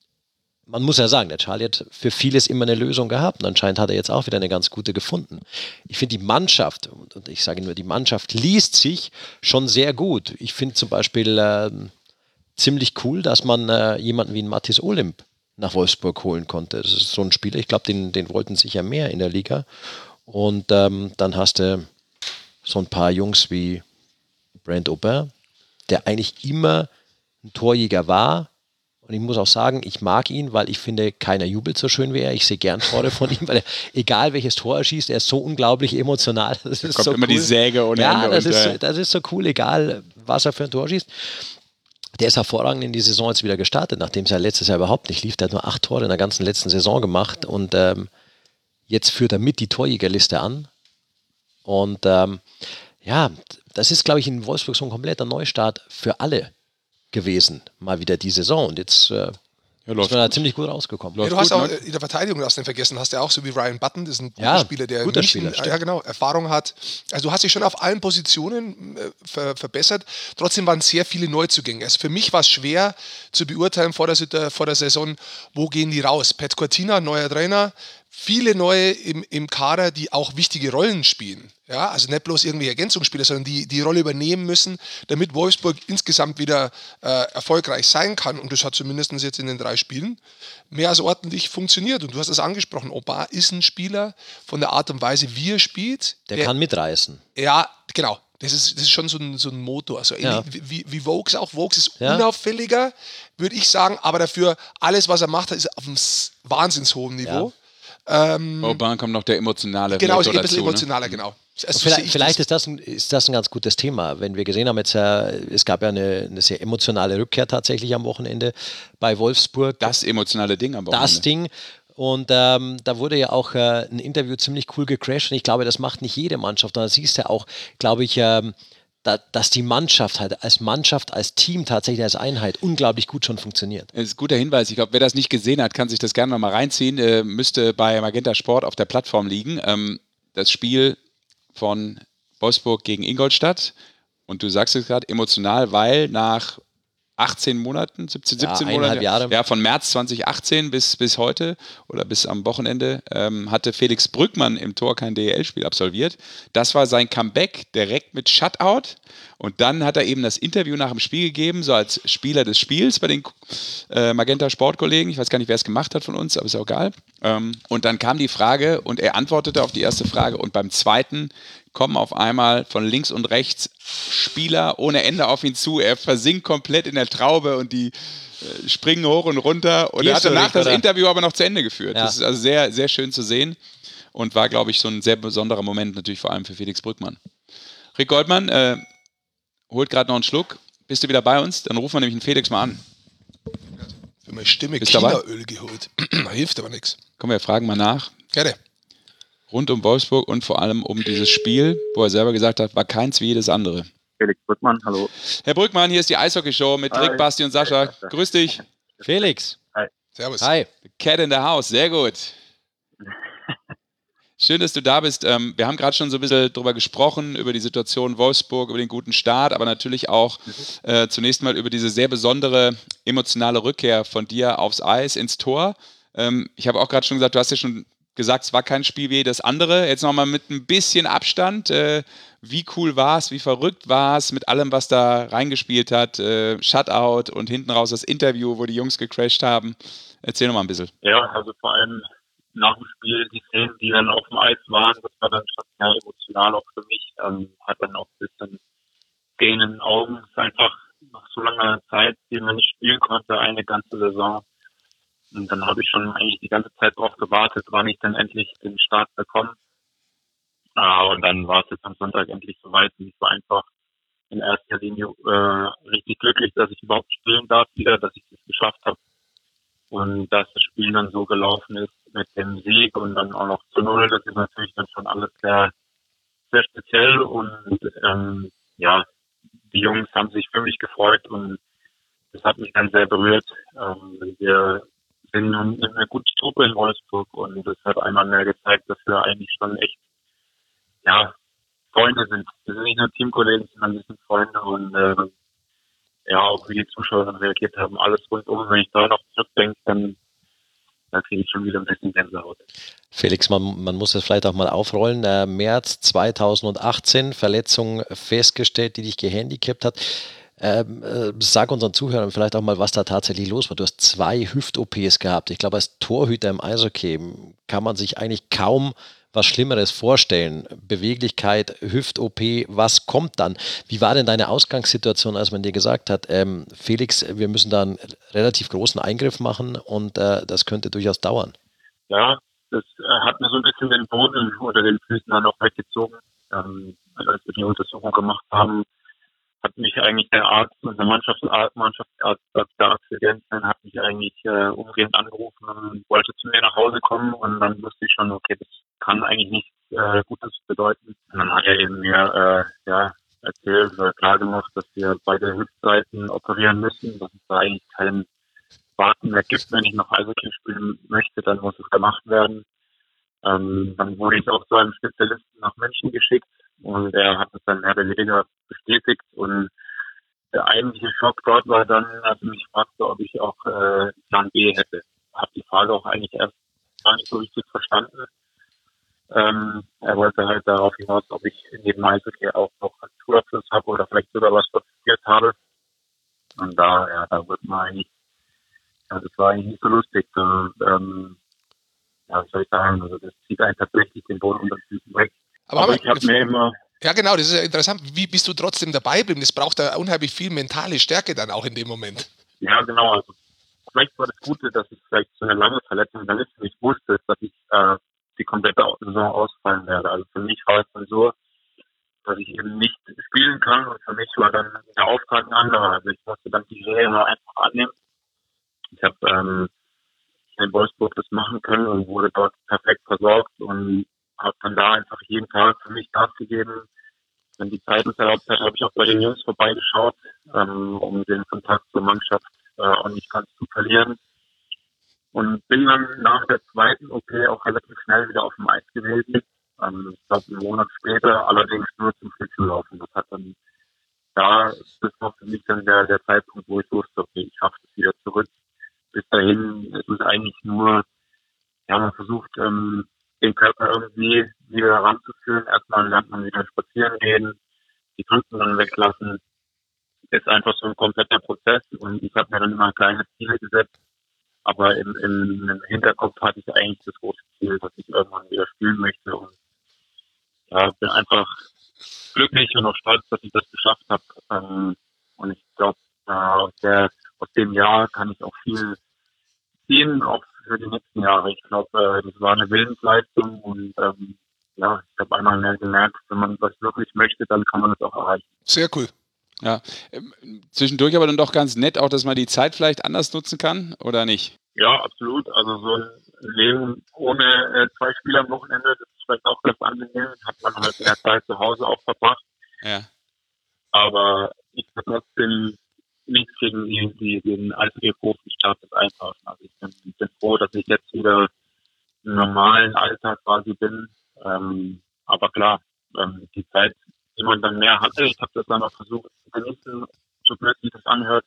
Man muss ja sagen, der Charlie hat für vieles immer eine Lösung gehabt und anscheinend hat er jetzt auch wieder eine ganz gute gefunden. Ich finde die Mannschaft, und ich sage nur, die Mannschaft liest sich schon sehr gut. Ich finde zum Beispiel äh, ziemlich cool, dass man äh, jemanden wie einen Mathis Olymp nach Wolfsburg holen konnte. Das ist so ein Spieler, ich glaube, den, den wollten sicher mehr in der Liga. Und ähm, dann hast du so ein paar Jungs wie Brent Aubin, der eigentlich immer ein Torjäger war. Und ich muss auch sagen, ich mag ihn, weil ich finde, keiner jubelt so schön wie er. Ich sehe gern Tore von ihm, weil er, egal welches Tor er schießt, er ist so unglaublich emotional. Das ist kommt so immer cool. die Säge ohne Ja, Ende das und, ist, äh, das ist so cool, egal was er für ein Tor schießt. Der ist hervorragend in die Saison jetzt wieder gestartet, nachdem es ja letztes Jahr überhaupt nicht lief. Der hat nur acht Tore in der ganzen letzten Saison gemacht und ähm, jetzt führt er mit die Torjägerliste an. Und ähm, ja, das ist, glaube ich, in Wolfsburg so ein kompletter Neustart für alle gewesen, mal wieder die Saison. Und jetzt äh, Ja, ist läuft man da gut. ziemlich gut rausgekommen. Ja, du gut, hast auch ne? äh, in der Verteidigung, hast du den vergessen, hast du auch so wie Ryan Button, das ist ein guter Ja, Spieler, der guter in München, Spieler, stimmt. ja genau, Erfahrung hat. Also du hast dich schon auf allen Positionen äh, ver verbessert. Trotzdem waren sehr viele Neuzugänge. Also für mich war es schwer zu beurteilen vor der, Sit- vor der Saison, wo gehen die raus. Pat Cortina, neuer Trainer, viele neue im, im Kader, die auch wichtige Rollen spielen. Ja, also nicht bloß irgendwelche Ergänzungsspieler, sondern die die Rolle übernehmen müssen, damit Wolfsburg insgesamt wieder äh, erfolgreich sein kann. Und das hat zumindest jetzt in den drei Spielen mehr als ordentlich funktioniert. Und du hast es angesprochen, Oba ist ein Spieler von der Art und Weise, wie er spielt. Der kann mitreißen. Ja, genau. Das ist, das ist schon so ein, so ein Motor. Also Ja. ähnlich wie, wie Vokes auch. Vokes ist Ja. unauffälliger, würde ich sagen, aber dafür alles, was er macht, ist auf einem s- wahnsinns hohen Niveau. Aubin kommt noch der emotionale Genau, ist Faktor eh ein bisschen dazu, ne? emotionaler, genau. Also so sehe Vielleicht, ich vielleicht das. ist, das ein, ist das ein ganz gutes Thema. Wenn wir gesehen haben, jetzt, äh, es gab ja eine, eine sehr emotionale Rückkehr tatsächlich am Wochenende bei Wolfsburg. Das emotionale Ding am das Wochenende. Ding. Und ähm, da wurde ja auch äh, ein Interview ziemlich cool gecrashed. Und ich glaube, das macht nicht jede Mannschaft. Und da siehst du auch, glaube ich, ähm, da, dass die Mannschaft halt als Mannschaft, als Team, tatsächlich als Einheit unglaublich gut schon funktioniert. Das ist ein guter Hinweis. Ich glaube, wer das nicht gesehen hat, kann sich das gerne noch mal reinziehen. Äh, müsste bei Magenta Sport auf der Plattform liegen. Ähm, das Spiel von Wolfsburg gegen Ingolstadt. Und du sagst es gerade, emotional, weil nach achtzehn Monaten, siebzehn, Ja, siebzehn eineinhalb Monate, Jahre. ja, von März zwanzig achtzehn bis, bis heute oder bis am Wochenende ähm, hatte Felix Brückmann im Tor kein D E L-Spiel absolviert. Das war sein Comeback direkt mit Shutout. Und dann hat er eben das Interview nach dem Spiel gegeben, so als Spieler des Spiels bei den äh, Magenta Sportkollegen. Ich weiß gar nicht, wer es gemacht hat von uns, aber ist auch egal. Ähm, und dann kam die Frage und er antwortete auf die erste Frage. Und beim zweiten kommen auf einmal von links und rechts Spieler ohne Ende auf ihn zu. Er versinkt komplett in der Traube und die äh, springen hoch und runter. Und er hat danach das oder? Interview aber noch zu Ende geführt. Ja. Das ist also sehr, sehr schön zu sehen und war, glaube ich, so ein sehr besonderer Moment natürlich vor allem für Felix Brückmann. Rick Goldmann äh, holt gerade noch einen Schluck. bist du wieder bei uns? Dann rufen wir nämlich den Felix mal an. Für meine Stimme Bist dabei? Chinaöl geholt. Hilft aber nichts. Komm, wir fragen mal nach. Gerne. Rund um Wolfsburg und vor allem um dieses Spiel, wo er selber gesagt hat, war keins wie jedes andere. Felix Brückmann, hallo. Herr Brückmann, hier ist die Eishockey-Show mit Hi. Rick, Basti und Sascha. Hi. Grüß dich. Felix. Servus. Hi. Cat in the House, sehr gut. Schön, dass du da bist. Ähm, wir haben gerade schon so ein bisschen drüber gesprochen, über die Situation Wolfsburg, über den guten Start, aber natürlich auch äh, zunächst mal über diese sehr besondere emotionale Rückkehr von dir aufs Eis, ins Tor. Ähm, ich habe auch gerade schon gesagt, du hast ja schon gesagt, es war kein Spiel wie das andere. Jetzt nochmal mit ein bisschen Abstand. Äh, wie cool war es, wie verrückt war es mit allem, was da reingespielt hat? Äh, Shutout und hinten raus das Interview, wo die Jungs gecrashed haben. Erzähl nochmal ein bisschen. Ja, also vor allem nach dem Spiel, die Szenen, die dann auf dem Eis waren, das war dann schon sehr emotional auch für mich. Ähm, hat dann auch ein bisschen Tränen in den Augen. Es ist einfach nach so langer Zeit, die man nicht spielen konnte, eine ganze Saison. Und dann habe ich schon eigentlich die ganze Zeit darauf gewartet, wann ich dann endlich den Start bekomme. Ah, und dann war es jetzt am Sonntag endlich soweit. Und ich war einfach in erster Linie äh, richtig glücklich, dass ich überhaupt spielen darf wieder, dass ich es geschafft habe. Und dass das Spiel dann so gelaufen ist mit dem Sieg und dann auch noch zu Null, das ist natürlich dann schon alles sehr, sehr speziell. Und ähm, ja, die Jungs haben sich für mich gefreut und das hat mich dann sehr berührt. Ähm, wir sind nun eine gute Truppe in Wolfsburg und das hat einmal mehr gezeigt, dass wir eigentlich schon echt, ja, Freunde sind. Wir sind nicht nur Teamkollegen, sondern wir sind Freunde und äh, ja, auch wie die Zuschauer dann reagiert haben, alles rundum. Wenn ich da noch zurückdenke, dann, dann kriege ich schon wieder ein bisschen Gänsehaut. Felix, man, man muss das vielleicht auch mal aufrollen. Äh, März zweitausendachtzehn, Verletzung festgestellt, die dich gehandicapt hat. Ähm, äh, sag unseren Zuhörern vielleicht auch mal, was da tatsächlich los war. Du hast zwei Hüft-O Ps gehabt. Ich glaube, als Torhüter im Eishockey kann man sich eigentlich kaum was Schlimmeres vorstellen. Beweglichkeit, Hüft-O P, was kommt dann? Wie war denn deine Ausgangssituation, als man dir gesagt hat, ähm, Felix, wir müssen da einen relativ großen Eingriff machen und äh, das könnte durchaus dauern? Ja, das äh, hat mir so ein bisschen den Boden unter den Füßen dann auch weggezogen. Ähm, als wir die Untersuchung gemacht haben, hat mich eigentlich der Arzt, unser Mannschaftsarzt, Mannschaftsarzt, der Arztresident, hat mich eigentlich äh, umgehend angerufen und wollte zu mir nach Hause kommen und dann wusste ich schon, okay, das kann eigentlich nichts äh, Gutes bedeuten. Und dann hat er eben mir äh, ja, erzählt oder klar gemacht, dass wir beide Hüftseiten operieren müssen, dass es da eigentlich kein Warten mehr gibt. Wenn ich noch Eishockey spielen möchte, dann muss es gemacht werden. Ähm, dann wurde ich auch zu einem Spezialisten nach München geschickt und er hat es dann mehr oder weniger bestätigt und der eigentliche Schock dort war dann, als er mich fragte, ob ich auch äh, Plan B hätte. Ich habe die Frage auch eigentlich erst gar nicht so richtig verstanden. Ähm, er wollte halt darauf hinaus, ob ich neben Eishockey auch noch einen Schulabschluss habe oder vielleicht sogar was studiert habe. Und da, ja, da wird man eigentlich, ja, das war eigentlich nicht so lustig. So, ähm, ja, was soll ich sagen, also das zieht einen tatsächlich den Boden unter den Füßen weg. Aber, Aber aber ich habe mir immer... Ja, genau, das ist ja interessant. Wie bist du trotzdem dabei geblieben? Das braucht da unheimlich viel mentale Stärke dann auch in dem Moment. Ja, genau. Also vielleicht war das Gute, dass es vielleicht so eine lange Verletzung dann ist und ich wusste, dass ich äh, die komplette Saison ausfallen werde. Also für mich war es dann so, dass ich eben nicht spielen kann und für mich war dann der Auftrag ein anderer. Also ich musste dann die Serie einfach annehmen. Ich habe ähm, in Wolfsburg das machen können und wurde dort perfekt versorgt und habe dann da einfach jeden Tag für mich Gas gegeben. Wenn die Zeit uns erlaubt hat, habe ich auch bei den Jungs vorbeigeschaut, ähm, um den Kontakt zur Mannschaft äh, auch nicht ganz zu verlieren. Und bin dann nach der zweiten O P auch relativ schnell wieder auf dem Eis gewesen. Ähm, ich glaube, einen Monat später, allerdings nur zum Schlittschuhlaufen. Das hat dann, da, das war für mich dann der, der Zeitpunkt, wo ich wusste, okay, ich schaffe das wieder zurück. Bis dahin ist es eigentlich nur, ja, man versucht, ähm, den Körper irgendwie wieder ranzuführen. Erstmal lernt man wieder spazieren gehen, die Krücken dann weglassen. Ist einfach so ein kompletter Prozess und ich habe mir dann immer kleine Ziele gesetzt. Aber im, im, im Hinterkopf hatte ich eigentlich das große Ziel, dass ich irgendwann wieder spielen möchte. Und ja, bin einfach glücklich und auch stolz, dass ich das geschafft habe. Ähm, und ich glaube, äh, aus, der, aus dem Jahr kann ich auch viel ziehen, auch für die nächsten Jahre. Ich glaube, äh, das war eine Willensleistung und ähm, ja, ich habe einmal mehr gemerkt, wenn man was wirklich möchte, dann kann man es auch erreichen. Sehr cool. Ja, ähm, zwischendurch aber dann doch ganz nett auch, dass man die Zeit vielleicht anders nutzen kann, oder nicht? Ja, absolut. Also so ein Leben ohne äh, zwei Spieler am Wochenende, das ist vielleicht auch ganz angenehm. Hat man halt mehr Zeit zu Hause auch verbracht. Ja. Aber ich kann trotzdem nichts gegen die, die, den Eishockey-Profi-Status eintauschen. Also ich bin, bin froh, dass ich jetzt wieder im normalen Alltag quasi bin. Ähm, aber klar, ähm, die Zeit, die man dann mehr hatte, ich habe das dann auch versucht zu genießen, so blöd sich das anhört.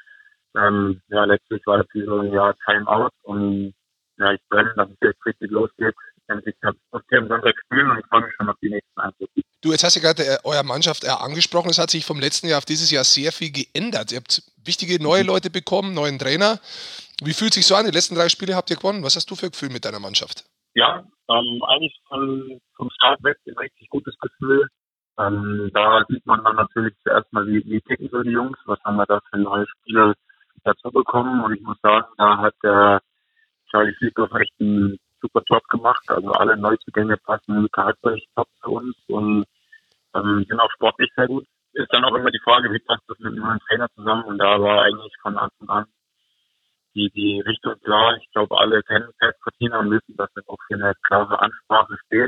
Ähm, ja, letztlich war das wie so ein Jahr Timeout und ja, ich brenne, dass es jetzt richtig losgeht. Endlich habe ich hier am Sonntag spielen und ich freue mich schon auf die nächsten Einsätze. Du, jetzt hast du gerade äh, eure Mannschaft äh, angesprochen. Es hat sich vom letzten Jahr auf dieses Jahr sehr viel geändert. Ihr habt wichtige neue Leute bekommen, neuen Trainer. Wie fühlt sich so an? Die letzten drei Spiele habt ihr gewonnen. Was hast du für ein Gefühl mit deiner Mannschaft? Ja, ähm, eigentlich von, vom Start weg ein richtig gutes Gefühl. Ähm, da sieht man dann natürlich zuerst mal, wie, wie ticken so die Jungs, was haben wir da für neue Spieler dazu bekommen. Und ich muss sagen, da hat der Charlie Flieghoff echt einen super Job gemacht. Also alle Neuzugänge passen charakterlich top zu uns und ähm, sind auch sportlich sehr gut. Ist dann auch immer die Frage, wie passt das mit einem neuen Trainer zusammen? Und da war eigentlich von Anfang an die, die Richtung klar. Ich glaube, alle kennen Pat Cortina und wissen, dass er auch für eine klare Ansprache steht.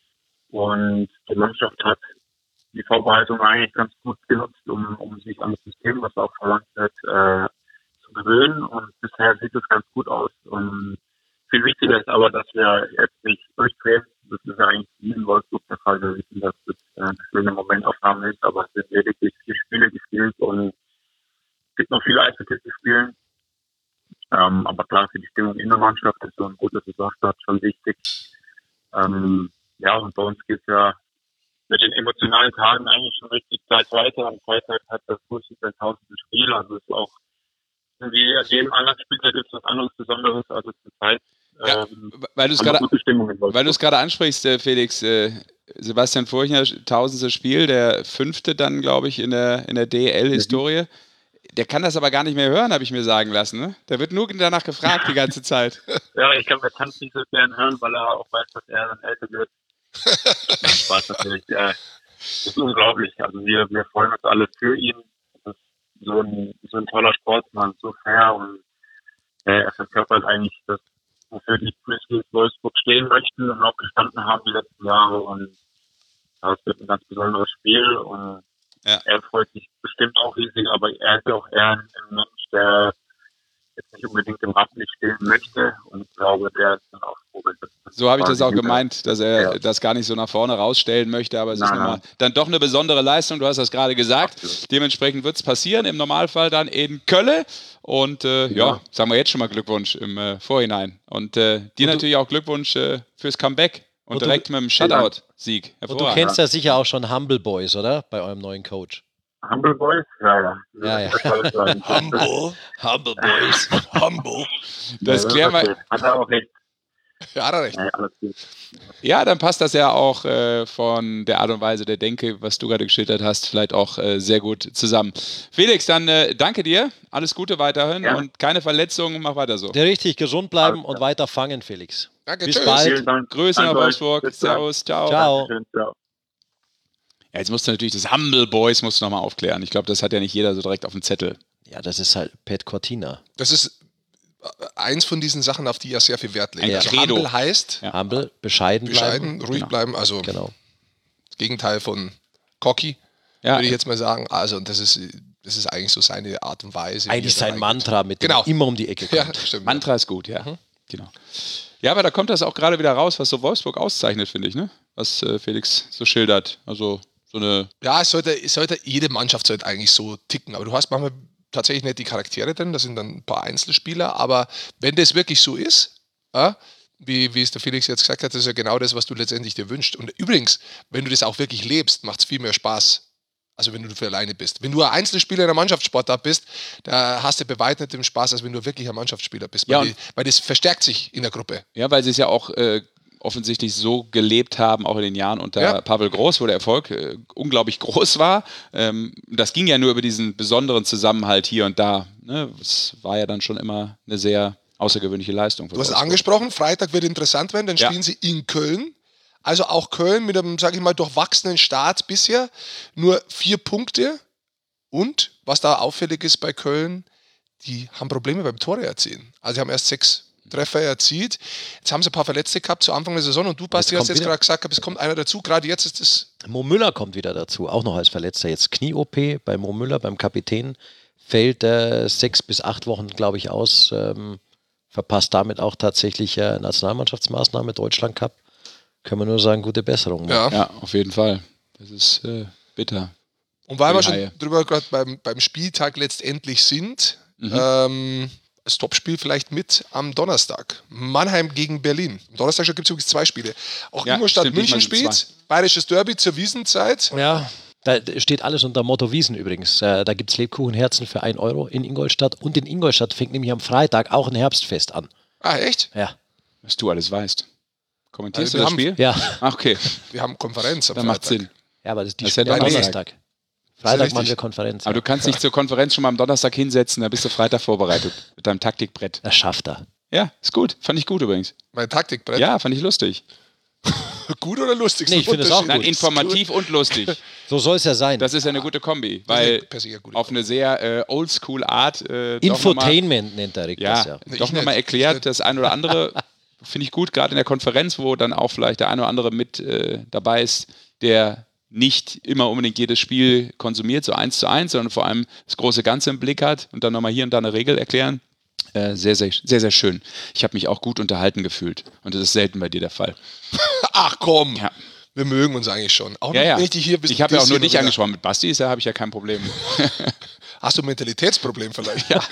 Und die Mannschaft hat die Vorbereitung eigentlich ganz gut genutzt, um, um sich an das System, was auch verlangt wird, äh, zu gewöhnen. Und bisher sieht es ganz gut aus. Und viel wichtiger ist aber, dass wir jetzt nicht durchdrehen. Das ist ja eigentlich nie in Wolfsburg der Fall. Wir wissen, dass das äh, eine schöne Momentaufnahme ist, aber es sind lediglich vier Spiele gespielt und es gibt noch viele Eishockey zu spielen. Ähm, aber klar, für die Stimmung in der Mannschaft ist so ein guter Saisonstart schon wichtig. Ähm, ja, und bei uns geht es ja mit den emotionalen Tagen eigentlich schon richtig Zeit weiter. Am Freitag hat das fünfzehntausendste Spiel, also ist auch wie an jedem anderen Spieltag ist was anderes Besonderes, also zur Zeit. Ja, ähm, weil du es gerade weil du es gerade ansprichst, äh, Felix, äh, Sebastian Furchner, tausendste Spiel, der fünfte dann, glaube ich, in der, in der D E L-Historie. Mhm. Der kann das aber gar nicht mehr hören, habe ich mir sagen lassen. Ne? Der wird nur danach gefragt die ganze Zeit. Ja, ich glaube, er kann es nicht so gern hören, weil er auch weiß, dass er dann älter wird. Spaß natürlich. Ja, das ist unglaublich. Also wir, wir freuen uns alle für ihn. Das ist so ein, so ein toller Sportsmann, so fair und äh, er verkörpert eigentlich das, wofür die Grizzlies Wolfsburg stehen möchten und auch gestanden haben die letzten Jahre. Und das wird ein ganz besonderes Spiel und ja. Er freut sich bestimmt auch riesig, aber er ist ja auch eher ein Mensch, der jetzt nicht unbedingt im Rampenlicht stehen möchte und ich glaube, der ist dann auch froh. So habe ich das auch gemeint, dass er ja. das gar nicht so nach vorne rausstellen möchte, aber es nein, ist nochmal dann doch eine besondere Leistung, du hast das gerade gesagt. Absolut. Dementsprechend wird es passieren, im Normalfall dann in Köln und äh, ja. ja, sagen wir jetzt schon mal Glückwunsch im äh, Vorhinein und äh, dir und natürlich auch Glückwunsch äh, fürs Comeback. Und, und direkt du, mit dem Shutout-Sieg. Und du kennst ja sicher auch schon Humble Boys, oder? Bei eurem neuen Coach. Humble Boys? Ja, ja. ja, ja. Humble, Humble Boys, Humble. Das ja, klären wir. Hat er auch recht. Ja, hat er recht. Ja, alles gut. Ja, dann passt das ja auch äh, von der Art und Weise der Denke, was du gerade geschildert hast, vielleicht auch äh, sehr gut zusammen. Felix, dann äh, danke dir. Alles Gute weiterhin ja. und keine Verletzungen. Mach weiter so. Sehr richtig, gesund bleiben und weiter fangen, Felix. Danke, bis tschüss. bald. Grüße nach Wolfsburg. Servus, ciao. Ciao. ciao. Ja, jetzt musst du natürlich das Humble Boys musst du nochmal aufklären. Ich glaube, das hat ja nicht jeder so direkt auf dem Zettel. Ja, das ist halt Pat Cortina. Das ist eins von diesen Sachen, auf die er sehr viel Wert legt. Ein also Credo. Humble heißt ja. Humble, bescheiden, bescheiden bleiben. ruhig genau. bleiben. Also genau. das Gegenteil von cocky, ja. würde ich jetzt mal sagen. Also das ist, das ist eigentlich so seine Art und Weise. Eigentlich sein Mantra, mit genau. dem immer um die Ecke kommt. Ja, stimmt. Mantra ist gut, ja. Mhm. Genau. Ja, aber da kommt das auch gerade wieder raus, was so Wolfsburg auszeichnet, finde ich, ne? Was äh, Felix so schildert. Also so eine. Ja, es sollte, es sollte, jede Mannschaft sollte eigentlich so ticken. Aber du hast manchmal tatsächlich nicht die Charaktere drin, das sind dann ein paar Einzelspieler. Aber wenn das wirklich so ist, ja, wie, wie es der Felix jetzt gesagt hat, das ist ja genau das, was du letztendlich dir wünschst. Und übrigens, wenn du das auch wirklich lebst, macht es viel mehr Spaß. Also wenn du für alleine bist. Wenn du ein Einzelspieler in einer Mannschaftssportart bist, da hast du bei weitem nicht den Spaß, als wenn du wirklich ein Mannschaftsspieler bist. Weil, ja, die, weil das verstärkt sich in der Gruppe. Ja, weil sie es ja auch äh, offensichtlich so gelebt haben, auch in den Jahren unter ja. Pavel Groß, wo der Erfolg äh, unglaublich groß war. Ähm, das ging ja nur über diesen besonderen Zusammenhalt hier und da. Ne? Das war ja dann schon immer eine sehr außergewöhnliche Leistung. Du hast es angesprochen, Freitag wird interessant werden, dann ja. spielen sie in Köln. Also auch Köln mit einem, sage ich mal, durchwachsenen Start bisher. Nur vier Punkte Und was da auffällig ist bei Köln, die haben Probleme beim Tore erzielen. Also sie haben erst sechs Treffer erzielt. Jetzt haben sie ein paar Verletzte gehabt zu Anfang der Saison und du, Basti, hast jetzt gerade gesagt, es kommt einer dazu. Gerade jetzt ist es... Mo Müller kommt wieder dazu, auch noch als Verletzter. Jetzt Knie-O P bei Mo Müller, beim Kapitän. Fällt äh, sechs bis acht Wochen, glaube ich, aus. Ähm, verpasst damit auch tatsächlich äh, Nationalmannschaftsmaßnahme, Deutschland Cup. Können wir nur sagen, gute Besserung. Ne? Ja. Ja, auf jeden Fall. Das ist äh, bitter. Und weil wir Die schon Haie. drüber gerade beim, beim Spieltag letztendlich sind, Mhm. ähm, das Topspiel vielleicht mit am Donnerstag. Mannheim gegen Berlin. Am Donnerstag gibt es übrigens zwei Spiele. Auch Ja, Ingolstadt stimmt, München diesmal sind spielt. Bayerisches Derby zur Wiesenzeit. Ja, da steht alles unter Motto Wiesen übrigens. Äh, da gibt es Lebkuchenherzen für ein Euro in Ingolstadt. Und in Ingolstadt fängt nämlich am Freitag auch ein Herbstfest an. Ah, echt? Ja. Was du alles weißt. Kommentierst Also du das wir haben- Spiel? Ja, Ach, okay, Wir haben Konferenz am dann macht Freitag. Sinn. ja aber das ist die Das ist ja Spiele am der- Donnerstag. Ist Freitag richtig. machen wir Konferenz. Aber du kannst dich zur Konferenz schon mal am Donnerstag hinsetzen, da bist du Freitag vorbereitet mit deinem Taktikbrett. Das schafft er. Ja, ist gut. Fand ich gut übrigens. Mein Taktikbrett. Ja, fand ich lustig. Gut oder lustig? Nee, ich finde es auch Nein, gut. informativ und lustig. So soll es ja sein. Das ist ja eine gute Kombi, Das ist eine weil per se eine gute auf eine sehr äh, oldschool Art äh, doch noch mal- Infotainment nennt der Rick ja, das ja. Nee, doch ich nochmal nicht. Ich erklärt, nicht. das ein oder andere finde ich gut, gerade in der Konferenz, wo dann auch vielleicht der eine oder andere mit äh, dabei ist, der nicht immer unbedingt jedes Spiel konsumiert, so eins zu eins, sondern vor allem das große Ganze im Blick hat und dann nochmal hier und da eine Regel erklären. Äh, sehr, sehr, sehr, sehr schön. Ich habe mich auch gut unterhalten gefühlt und das ist selten bei dir der Fall. Ach komm, Ja. wir mögen uns eigentlich schon. Auch Ja, ja. wenn ich dich hier ein bisschen Ich habe ja auch nur dissi dich wieder- angesprochen. Mit Basti ist ja, habe ich ja kein Problem. Hast du ein Mentalitätsproblem vielleicht? Ja.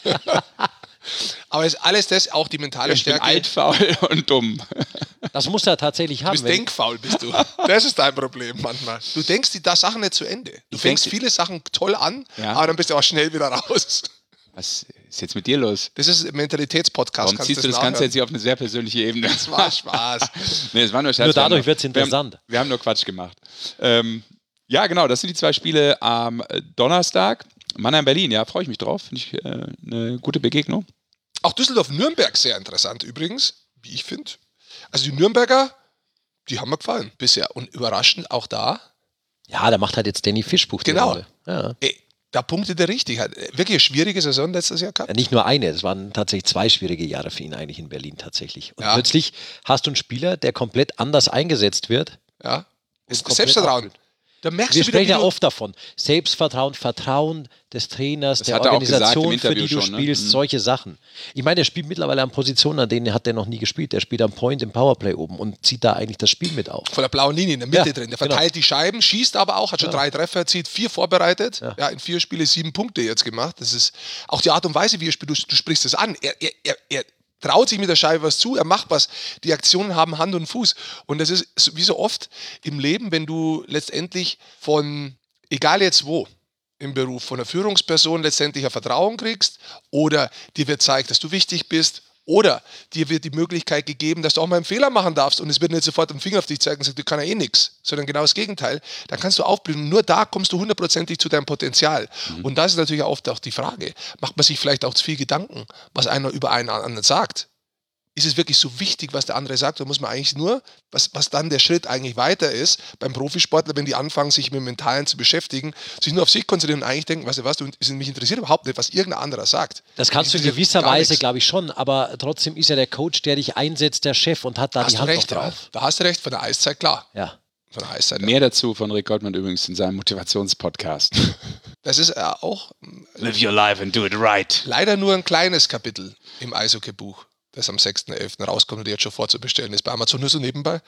Aber ist alles das auch die mentale Ich bin Stärke? alt, faul und dumm. Das muss er tatsächlich Du haben. bist wenn- denkfaul, bist du. Das ist dein Problem manchmal. Du denkst die da Sachen nicht zu Ende. Du Ich fängst denk- viele Sachen toll an, Ja. aber dann bist du auch schnell wieder raus. Was ist jetzt mit dir los? Das ist ein Mentalitätspodcast. Warum kannst ziehst du das nachhören. Ganze jetzt hier auf eine sehr persönliche Ebene? Das war Spaß. Nee, es war nur Scherz. Nur Wir haben dadurch nur- wird's wir haben- interessant. Wir haben nur Quatsch gemacht. Ähm, ja, genau, das sind die zwei Spiele am äh, Donnerstag. Mannheim-Berlin, ja, freue ich mich drauf. Finde ich äh, eine gute Begegnung. Auch Düsseldorf-Nürnberg sehr interessant übrigens, wie ich finde. Also die Nürnberger, die haben mir gefallen bisher. Und überraschend auch da, Ja, da macht halt jetzt Danny Fischbuch die Genau. Rolle. Ja. ey, da punktet er richtig. Hat wirklich eine schwierige Saison letztes Jahr gehabt. Ja, nicht nur eine, es waren tatsächlich zwei schwierige Jahre für ihn eigentlich in Berlin tatsächlich. Und Ja. plötzlich hast du einen Spieler, der komplett anders eingesetzt wird. Ja. Ist komplett Selbstvertrauen. abblüht. Da merkst Wir du wieder, sprechen wie ja du, oft davon. Selbstvertrauen, Vertrauen des Trainers, Das der hat er auch gesagt im Organisation, für Interview die du schon, ne? spielst, Mhm. solche Sachen. Ich meine, der spielt mittlerweile an Positionen, an denen hat er noch nie gespielt. Der spielt am Point im Powerplay oben und zieht da eigentlich das Spiel mit auf. von der blauen Linie in der Mitte Ja, drin. Der verteilt die Scheiben, schießt aber auch, hat schon drei Treffer erzielt, vier vorbereitet. Ja. Ja. in vier Spiele sieben Punkte jetzt gemacht. Das ist auch die Art und Weise, wie er spielt. Du, du sprichst es an. Er, er, er, er traut sich mit der Scheibe was zu, er macht was. Die Aktionen haben Hand und Fuß. Und das ist so- wie so oft im Leben, wenn du letztendlich von, egal jetzt wo, im Beruf, von der Führungsperson letztendlich ein Vertrauen kriegst oder dir wird zeigt, dass du wichtig bist oder dir wird die Möglichkeit gegeben, dass du auch mal einen Fehler machen darfst und es wird nicht sofort ein Finger auf dich zeigen und sagen, du kannst ja eh nichts, sondern genau das Gegenteil. Dann kannst du aufblühen und nur da kommst du hundertprozentig zu deinem Potenzial. Und das ist natürlich oft auch die Frage, macht man sich vielleicht auch zu viel Gedanken, was einer über einen anderen sagt? Ist es wirklich so wichtig, was der andere sagt? Da muss man eigentlich nur, was, was dann der Schritt eigentlich weiter ist, beim Profisportler, wenn die anfangen, sich mit dem Mentalen zu beschäftigen, sich nur auf sich konzentrieren und eigentlich denken, weißt du was, du, mich interessiert überhaupt nicht, was irgendein anderer sagt. Das kannst du in Mich interessiert gewisser gar Weise, nichts. glaube ich, schon, aber trotzdem ist ja der Coach, der dich einsetzt, der Chef und hat da Da hast die du Hand recht, noch ja. drauf. Da hast du recht, von der Eiszeit, klar. Ja. Von der Eiszeit, ja. Mehr dazu von Rick Goldmann übrigens in seinem Motivationspodcast. Das ist äh, auch Live your life and do it right. leider nur ein kleines Kapitel im Eishockey-Buch, das am sechsten elften rauskommt und jetzt schon vorzubestellen ist bei Amazon, nur so nebenbei.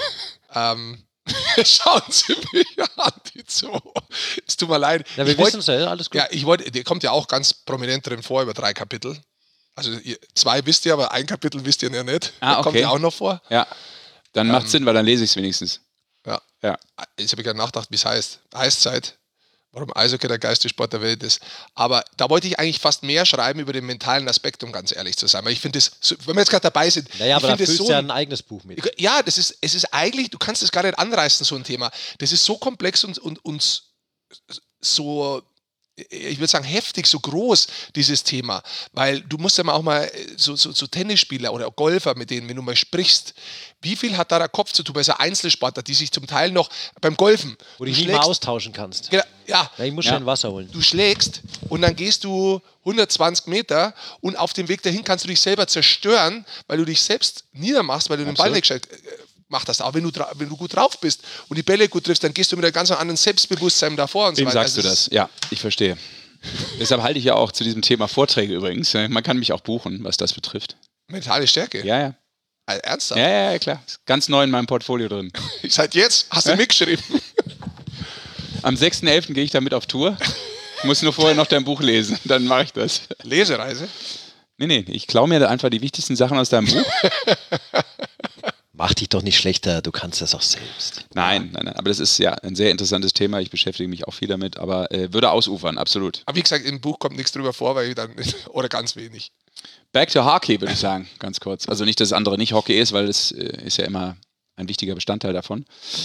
ähm, schauen Sie mich an, die zwei. Es tut mir leid. Ja, wir Ich wollt- wissen es ja, alles gut. Ja, ich wollte, der kommt ja auch ganz prominent drin vor über drei Kapitel. Also ihr, zwei wisst ihr, aber ein Kapitel wisst ihr ja nicht. Ah, Der kommt okay. ja auch noch vor. Ja, dann macht Sinn, weil dann lese ich es wenigstens. Ja. Ja. Jetzt habe ich gerade nachgedacht, wie es heißt. Eiszeit. Warum Eishockey der geilste Sport der Welt ist. Aber da wollte ich eigentlich fast mehr schreiben über den mentalen Aspekt, um ganz ehrlich zu sein. Weil ich finde das, so, wenn wir jetzt gerade dabei sind, Naja, ich aber da finde es füllst so du ja ein- ein eigenes Buch mit. Ja, das ist, es ist eigentlich, du kannst es gar nicht anreißen, so ein Thema. Das ist so komplex und, und, und so, ich würde sagen, heftig, so groß, dieses Thema. Weil du musst ja mal auch mal so, so, so Tennisspieler oder Golfer, mit denen, wenn du mal sprichst, wie viel hat da der Kopf zu tun bei so Einzelsportler, die sich zum Teil noch beim Golfen, Wo du du dich nie mal schlägst- austauschen kannst. Genau, Ja, Ja, ich muss Ja. schon Wasser holen. du schlägst und dann gehst du hundertzwanzig Meter und auf dem Weg dahin kannst du dich selber zerstören, weil du dich selbst niedermachst, weil du den Ball nicht gescheit äh, gemacht hast. Aber wenn du, dra- wenn du gut drauf bist und die Bälle gut triffst, dann gehst du mit einem ganz anderen Selbstbewusstsein davor und so Wem weiter. sagst du Also es das? Ja, ich verstehe. Deshalb halte ich ja auch zu diesem Thema Vorträge übrigens. Man kann mich auch buchen, was das betrifft. ist mentale Stärke. Ja, ja. Also ernsthaft? Ja, ja, ja, klar. Ist ganz neu in meinem Portfolio drin. Seit jetzt hast du mitgeschrieben. Am sechsten elften gehe ich damit auf Tour. Ich muss nur vorher noch dein Buch lesen, dann mache ich das. Lesereise. Nee, nee, ich klaue mir einfach die wichtigsten Sachen aus deinem Buch. Mach dich doch nicht schlechter, du kannst das auch selbst. Nein, nein, nein, aber das ist ja ein sehr interessantes Thema. Ich beschäftige mich auch viel damit, aber äh, würde ausufern, absolut. Aber wie gesagt, im Buch kommt nichts drüber vor, weil ich dann, oder ganz wenig. Back to Hockey, würde ich sagen, ganz kurz. Also nicht, dass das andere nicht Hockey ist, weil das äh, ist ja immer ein wichtiger Bestandteil davon.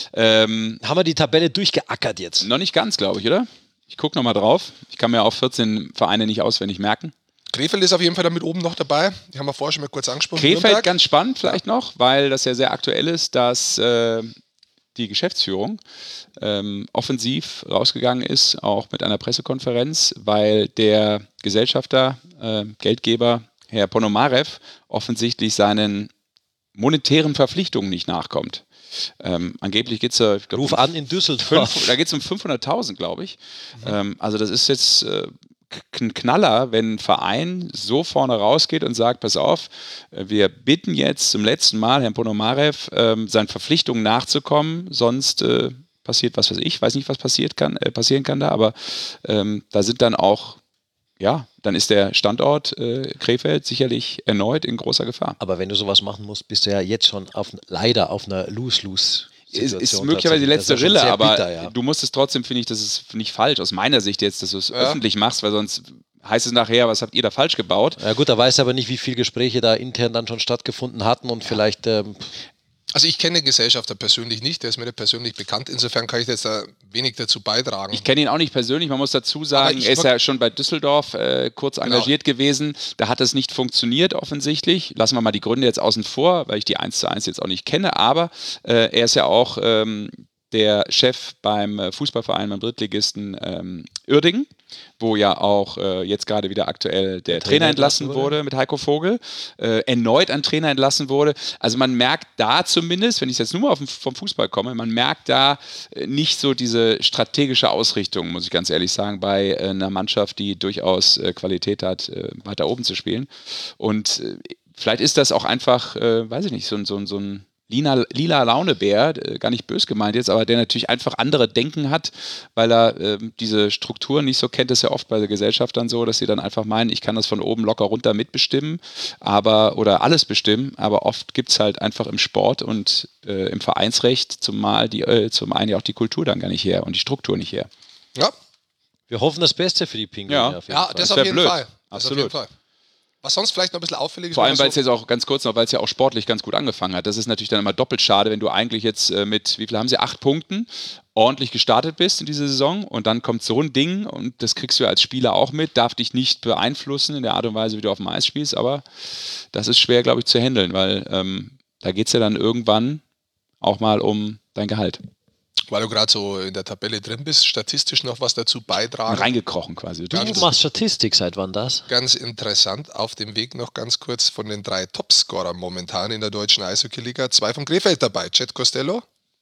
Ähm, Haben wir die Tabelle durchgeackert jetzt? noch nicht ganz, glaube ich, oder? Ich gucke nochmal drauf. Ich kann mir auch vierzehn Vereine nicht auswendig merken. Krefeld ist auf jeden Fall damit oben noch dabei. Die haben wir vorher schon mal kurz angesprochen. Krefeld Nürnberg. ganz spannend vielleicht noch, weil das ja sehr aktuell ist, dass äh, die Geschäftsführung ähm, offensiv rausgegangen ist, auch mit einer Pressekonferenz, weil der Gesellschafter, äh, Geldgeber, Herr Ponomarev, offensichtlich seinen monetären Verpflichtungen nicht nachkommt. Ähm, angeblich geht es ja, ich glaub, Ruf um an in Düsseldorf. fünf, da geht es um fünfhunderttausend, glaube ich. Ähm, also das ist jetzt äh, k- ein Knaller, wenn ein Verein so vorne rausgeht und sagt, pass auf, äh, wir bitten jetzt zum letzten Mal Herrn Ponomarev, ähm, seinen Verpflichtungen nachzukommen, sonst äh, passiert was weiß ich, weiß nicht, was passiert kann, äh, passieren kann da, aber ähm, da sind dann auch, ja, dann ist der Standort äh, Krefeld sicherlich erneut in großer Gefahr. Aber wenn du sowas machen musst, bist du ja jetzt schon auf, leider auf einer Lose-Lose. Es ist möglicherweise die letzte Das ist schon Rille, sehr aber bitter, ja. du musst es trotzdem, finde ich, das ist nicht falsch, aus meiner Sicht jetzt, dass du es öffentlich machst, weil sonst heißt es nachher, was habt ihr da falsch gebaut? Ja gut, da weiß aber nicht, wie viele Gespräche da intern dann schon stattgefunden hatten und vielleicht ähm, Also ich kenne den Gesellschafter persönlich nicht, der ist mir nicht persönlich bekannt. Insofern kann ich jetzt da wenig dazu beitragen. Ich kenne ihn auch nicht persönlich, man muss dazu sagen, ich er ist mag- ja schon bei Düsseldorf äh, kurz Genau. engagiert gewesen. Da hat es nicht funktioniert offensichtlich. Lassen wir mal die Gründe jetzt außen vor, weil ich die eins zu eins jetzt auch nicht kenne, aber äh, er ist ja auch ähm, der Chef beim äh, Fußballverein, beim Drittligisten ähm, Uerdingen, wo ja auch äh, jetzt gerade wieder aktuell der, Trainer, Trainer entlassen entlassen wurde. wurde mit Heiko Vogel, äh, erneut ein Trainer entlassen wurde. Also man merkt da zumindest, wenn ich jetzt nur mal auf den, vom Fußball komme, man merkt da äh, nicht so diese strategische Ausrichtung, muss ich ganz ehrlich sagen, bei äh, einer Mannschaft, die durchaus äh, Qualität hat, äh, weiter oben zu spielen. Und äh, vielleicht ist das auch einfach, äh, weiß ich nicht, so, ein- so, ein- so ein Lila, lila Launebär, äh, gar nicht bös gemeint jetzt, aber der natürlich einfach andere Denken hat, weil er äh, diese Strukturen nicht so kennt. Das ist ja oft bei der Gesellschaft dann so, dass sie dann einfach meinen, ich kann das von oben locker runter mitbestimmen, aber oder alles bestimmen, aber oft gibt es halt einfach im Sport und äh, im Vereinsrecht zumal die, äh, zum einen ja auch die Kultur dann gar nicht her und die Struktur nicht her. Ja, wir hoffen das Beste für die Pinguine. Ja. auf jeden ja Fall. das Das auf wär jeden blöd. Fall. Das auf Absolut. jeden Fall. Was sonst vielleicht noch ein bisschen auffällig ist. Vor allem, wenn weil man es so- jetzt auch ganz kurz noch, weil es ja auch sportlich ganz gut angefangen hat. Das ist natürlich dann immer doppelt schade, wenn du eigentlich jetzt äh, mit, wie viel haben sie, acht Punkten ordentlich gestartet bist in dieser Saison und dann kommt so ein Ding und das kriegst du als Spieler auch mit, darf dich nicht beeinflussen in der Art und Weise, wie du auf dem Eis spielst, aber das ist schwer, glaube ich, zu handeln, weil ähm, da geht es ja dann irgendwann auch mal um dein Gehalt. weil du gerade so in der Tabelle drin bist, statistisch noch was dazu beitragen. Reingekrochen quasi. Du machst Statistik, seit wann das? Ganz interessant, auf dem Weg noch ganz kurz von den drei Topscorern momentan in der deutschen Eishockey-Liga. Zwei von Krefeld dabei, Chet Costello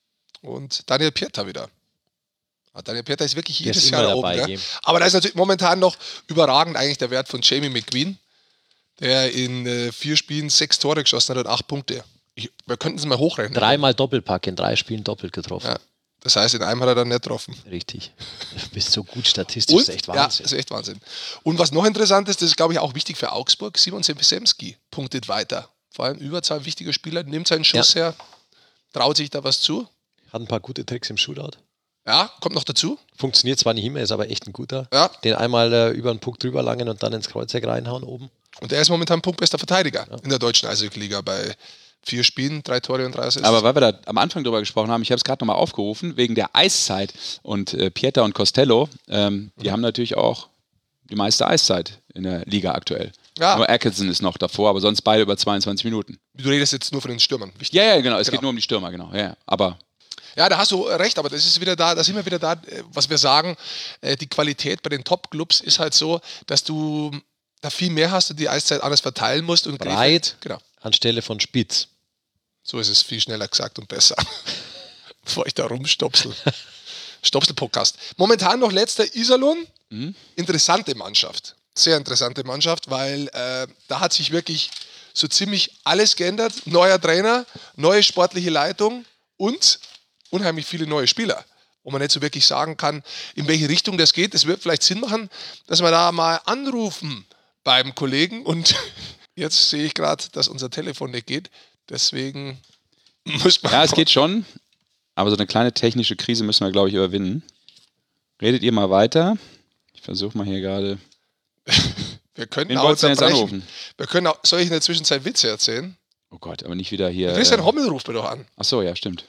und Daniel Pieter wieder. Ah, Daniel Pieter ist wirklich Der jedes ist Jahr immer da oben. dabei, Gell? gell? Aber da ist natürlich momentan noch überragend eigentlich der Wert von Jamie McQueen, der in äh, vier Spielen sechs Tore geschossen hat und acht Punkte. Ich, wir könnten es mal hochrechnen. Dreimal Doppelpack, in drei Spielen doppelt getroffen. Ja. Das heißt, in einem hat er dann nicht getroffen. Richtig. Du bist so gut statistisch, Und, das ist echt ja, Wahnsinn. das ist echt Wahnsinn. Und was noch interessant ist, das ist, glaube ich, auch wichtig für Augsburg, Simon Semski punktet weiter. Vor allem Überzahl wichtiger Spieler, nimmt seinen Schuss her, traut sich da was zu. Hat ein paar gute Tricks im Shootout. Ja, kommt noch dazu. Funktioniert zwar nicht immer, ist aber echt ein guter. Ja. Den einmal äh, über den Puck drüber langen und dann ins Kreuzeck reinhauen oben. Und er ist momentan punktbester Verteidiger in der deutschen Eishockey-Liga bei vier Spielen, drei Tore und drei Assists. Aber weil wir da am Anfang drüber gesprochen haben, ich habe es gerade nochmal aufgerufen, wegen der Eiszeit und äh, Pieter und Costello, ähm, die Mhm. haben natürlich auch die meiste Eiszeit in der Liga aktuell. Ja. Nur Atkinson ist noch davor, aber sonst beide über zweiundzwanzig Minuten. Du redest jetzt nur von den Stürmern. Wichtig. Ja, ja, genau, es Genau. geht nur um die Stürmer, genau. Ja, ja. Aber Ja, da hast du recht, aber das ist wieder da, da sind wir wieder da, was wir sagen, die Qualität bei den Top-Clubs ist halt so, dass du da viel mehr hast und die Eiszeit anders verteilen musst. Und breit genau. Anstelle von spitz. So ist es viel schneller gesagt und besser. Bevor ich da rumstopsel. Stopsel-Podcast. Momentan noch letzter Iserlohn. Mhm. Interessante Mannschaft. Sehr interessante Mannschaft, weil äh, da hat sich wirklich so ziemlich alles geändert. Neuer Trainer, neue sportliche Leitung und unheimlich viele neue Spieler, wo man nicht so wirklich sagen kann, in welche Richtung das geht. Es wird vielleicht Sinn machen, dass wir da mal anrufen beim Kollegen. Und jetzt sehe ich gerade, dass unser Telefon nicht geht. Deswegen muss man... Ja, es geht schon. Aber so eine kleine technische Krise müssen wir, glaube ich, überwinden. Redet ihr mal weiter. Ich versuche mal hier gerade... Wir können Wen auch wolltest du denn jetzt anrufen? Wir können auch, soll ich in der Zwischenzeit Witze erzählen? Oh Gott, aber nicht wieder hier... Christian äh, Hommel ruft mir doch an. Ach so, ja, stimmt.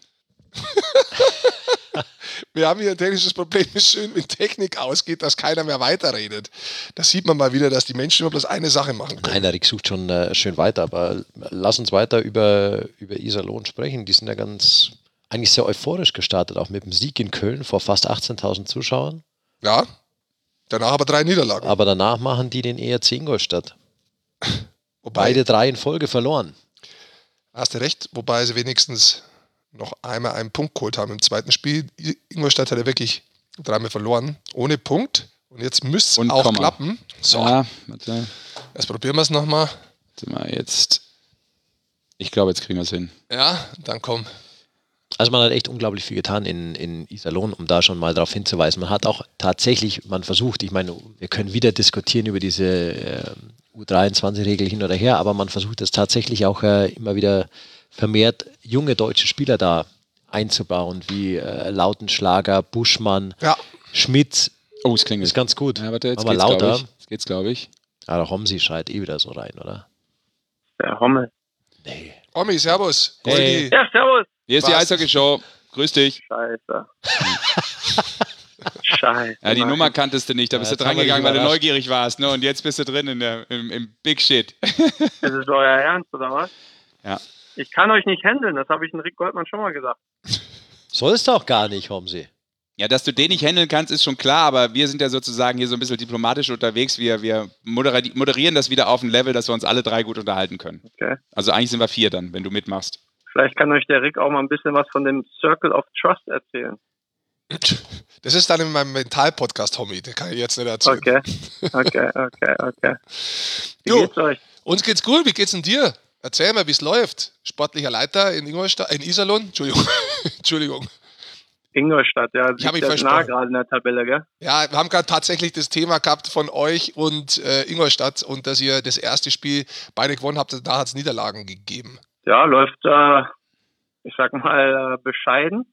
Wir haben hier ein technisches Problem, ist schön, wenn Technik ausgeht, dass keiner mehr weiterredet. Da sieht man mal wieder, dass die Menschen nur bloß eine Sache machen können. Nein, der Rick sucht schon äh, schön weiter, aber lass uns weiter über, über Iserlohn sprechen. Die sind ja ganz, eigentlich sehr euphorisch gestartet, auch mit dem Sieg in Köln vor fast achtzehntausend Zuschauern. Ja, danach aber drei Niederlagen. Aber danach machen die den E R C Ingolstadt. Wobei, Beide drei in Folge verloren. Hast du recht, wobei sie wenigstens noch einmal einen Punkt geholt haben im zweiten Spiel. Ingolstadt hat ja wirklich dreimal verloren, ohne Punkt. Und jetzt müsste es auch Komma. klappen. So, Ja, warte. jetzt probieren wir es nochmal. Warte mal, jetzt... Ich glaube, jetzt kriegen wir es hin. Ja, dann komm. Also man hat echt unglaublich viel getan in, in Iserlohn, um da schon mal darauf hinzuweisen. Man hat auch tatsächlich, man versucht, ich meine, wir können wieder diskutieren über diese äh, U dreiundzwanzig-Regel hin oder her, aber man versucht es tatsächlich auch äh, immer wieder vermehrt junge deutsche Spieler da einzubauen, wie äh, Lautenschlager, Buschmann, Ja. Schmidt. Oh, es klingelt. Ist ganz gut. Ja, warte, jetzt Aber geht's, lauter. glaube ich. Jetzt geht's, glaube ich. Ja, der Homsi schreit eh wieder so rein, oder? Der Hommel. Nee. Omi, servus. Hey. Goldi. Ja, servus. Hier ist die Was? Eishockey-Show. Grüß dich. Scheiße. Scheiße. Ja, die Mann. Nummer kanntest du nicht. Da bist Ja, du jetzt haben wir dran gegangen, dich weil du überrascht. neugierig warst. Ne? Und jetzt bist du drin in der, im, im Big Shit. Das ist euer Ernst, oder was? Ja. Ich kann euch nicht handeln, das habe ich den Rick Goldmann schon mal gesagt. Sollst du auch gar nicht, Homsi. Ja, dass du den nicht handeln kannst, ist schon klar, aber wir sind ja sozusagen hier so ein bisschen diplomatisch unterwegs. Wir, wir moderi- moderieren das wieder auf ein Level, dass wir uns alle drei gut unterhalten können. Okay. Also eigentlich sind wir vier dann, wenn du mitmachst. Vielleicht kann euch der Rick auch mal ein bisschen was von dem Circle of Trust erzählen. Das ist dann in meinem Mental-Podcast, Homie. Den kann ich jetzt nicht erzählen. Okay, okay, okay, okay. Wie Du. geht's euch? Uns geht's gut. Wie geht's denn dir? Erzähl mal, wie es läuft. Sportlicher Leiter in Ingolstadt, in Iserlohn. Entschuldigung. Entschuldigung. Ingolstadt, ja, Ich hab liegt mich ja nah versprochen. gerade in der Tabelle, gell? Ja, wir haben gerade tatsächlich das Thema gehabt von euch und äh, Ingolstadt und dass ihr das erste Spiel beide gewonnen habt. Da hat es Niederlagen gegeben. Ja, läuft, äh, ich sag mal, äh, bescheiden.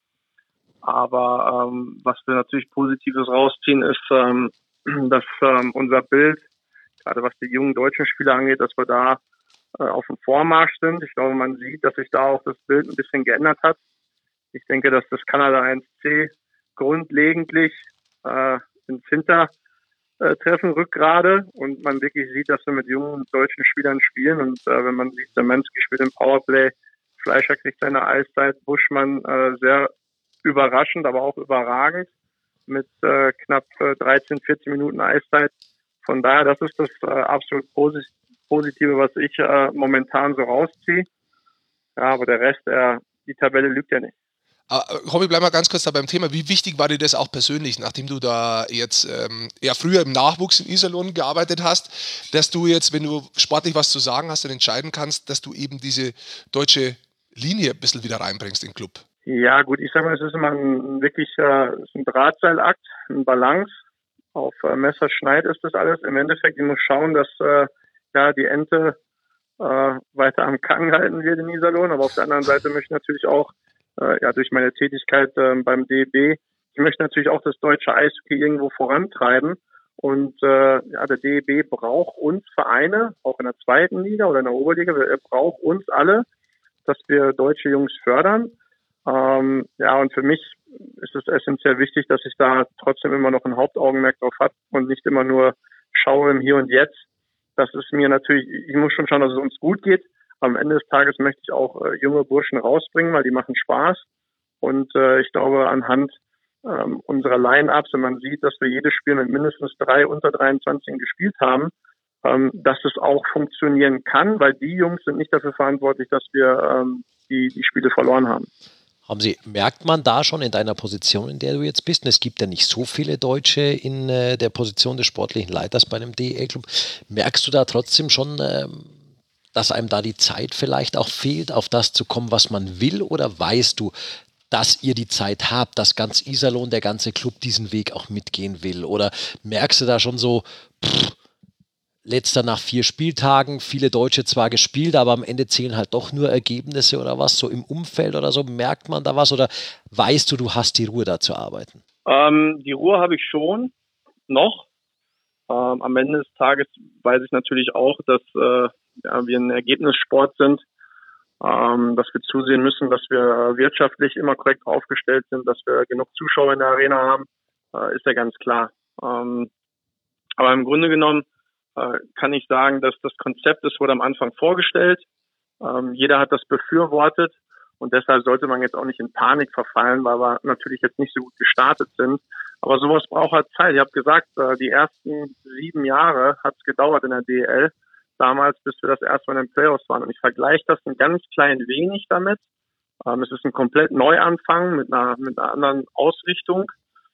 Aber ähm, was wir natürlich Positives rausziehen, ist, ähm, dass ähm, unser Bild, gerade was die jungen deutschen Spieler angeht, dass wir da äh, auf dem Vormarsch sind. Ich glaube, man sieht, dass sich da auch das Bild ein bisschen geändert hat. Ich denke, dass das Kanada eins C grundlegentlich äh, ins Hintertreffen rückt gerade und man wirklich sieht, dass wir mit jungen deutschen Spielern spielen. Und äh, wenn man sieht, Zemanski spielt im Powerplay, Fleischer kriegt seine Eiszeit, Buschmann äh, sehr überraschend, aber auch überragend mit äh, knapp äh, dreizehn, vierzehn Minuten Eiszeit. Von daher, das ist das äh, absolut Posit- Positive, was ich äh, momentan so rausziehe. Ja, aber der Rest, äh, die Tabelle lügt ja nicht. Aber, Hobby, bleib mal ganz kurz da beim Thema. Wie wichtig war dir das auch persönlich, nachdem du da jetzt ähm, eher früher im Nachwuchs in Iserlohn gearbeitet hast, dass du jetzt, wenn du sportlich was zu sagen hast und entscheiden kannst, dass du eben diese deutsche Linie ein bisschen wieder reinbringst in den Club? Ja, gut, ich sag mal, es ist immer ein wirklich äh, es ist ein Drahtseilakt, ein Balance. Auf äh, Messerschneid ist das alles. Im Endeffekt, ich muss schauen, dass äh, ja die Ente äh, weiter am Kang halten wird in Iserlohn. Aber auf der anderen Seite möchte ich natürlich auch äh, ja durch meine Tätigkeit äh, beim D E B, ich möchte natürlich auch das deutsche Eishockey irgendwo vorantreiben. Und äh, ja, der D E B braucht uns Vereine, auch in der zweiten Liga oder in der Oberliga, er braucht uns alle, dass wir deutsche Jungs fördern. Ähm, ja, und für mich ist es essentiell wichtig, dass ich da trotzdem immer noch ein Hauptaugenmerk drauf habe und nicht immer nur schaue im Hier und Jetzt. Das ist mir natürlich, ich muss schon schauen, dass es uns gut geht. Am Ende des Tages möchte ich auch äh, junge Burschen rausbringen, weil die machen Spaß. Und äh, ich glaube, anhand ähm, unserer Line-Ups, wenn man sieht, dass wir jedes Spiel mit mindestens drei unter dreiundzwanzig gespielt haben, ähm, dass es auch funktionieren kann, weil die Jungs sind nicht dafür verantwortlich, dass wir ähm, die, die Spiele verloren haben. Haben Sie, merkt man da schon in deiner Position, in der du jetzt bist, und es gibt ja nicht so viele Deutsche in äh, der Position des sportlichen Leiters bei einem D E L-Club, merkst du da trotzdem schon, ähm, dass einem da die Zeit vielleicht auch fehlt, auf das zu kommen, was man will, oder weißt du, dass ihr die Zeit habt, dass ganz Iserlohn, der ganze Club diesen Weg auch mitgehen will, oder merkst du da schon so, pff, letzter nach vier Spieltagen, viele Deutsche zwar gespielt, aber am Ende zählen halt doch nur Ergebnisse oder was, so im Umfeld oder so, merkt man da was, oder weißt du, du hast die Ruhe da zu arbeiten? Ähm, die Ruhe habe ich schon noch. Ähm, am Ende des Tages weiß ich natürlich auch, dass äh, ja, wir ein Ergebnissport sind, ähm, dass wir zusehen müssen, dass wir wirtschaftlich immer korrekt aufgestellt sind, dass wir genug Zuschauer in der Arena haben, äh, ist ja ganz klar. Ähm, aber im Grunde genommen kann ich sagen, dass das Konzept, das wurde am Anfang vorgestellt. Ähm, jeder hat das befürwortet und deshalb sollte man jetzt auch nicht in Panik verfallen, weil wir natürlich jetzt nicht so gut gestartet sind. Aber sowas braucht halt Zeit. Ich habe gesagt, äh, die ersten sieben Jahre hat es gedauert in der D E L, damals, bis wir das erste Mal in den Playoffs waren. Und ich vergleiche das ein ganz klein wenig damit. Ähm, es ist ein komplett Neuanfang mit einer, mit einer anderen Ausrichtung.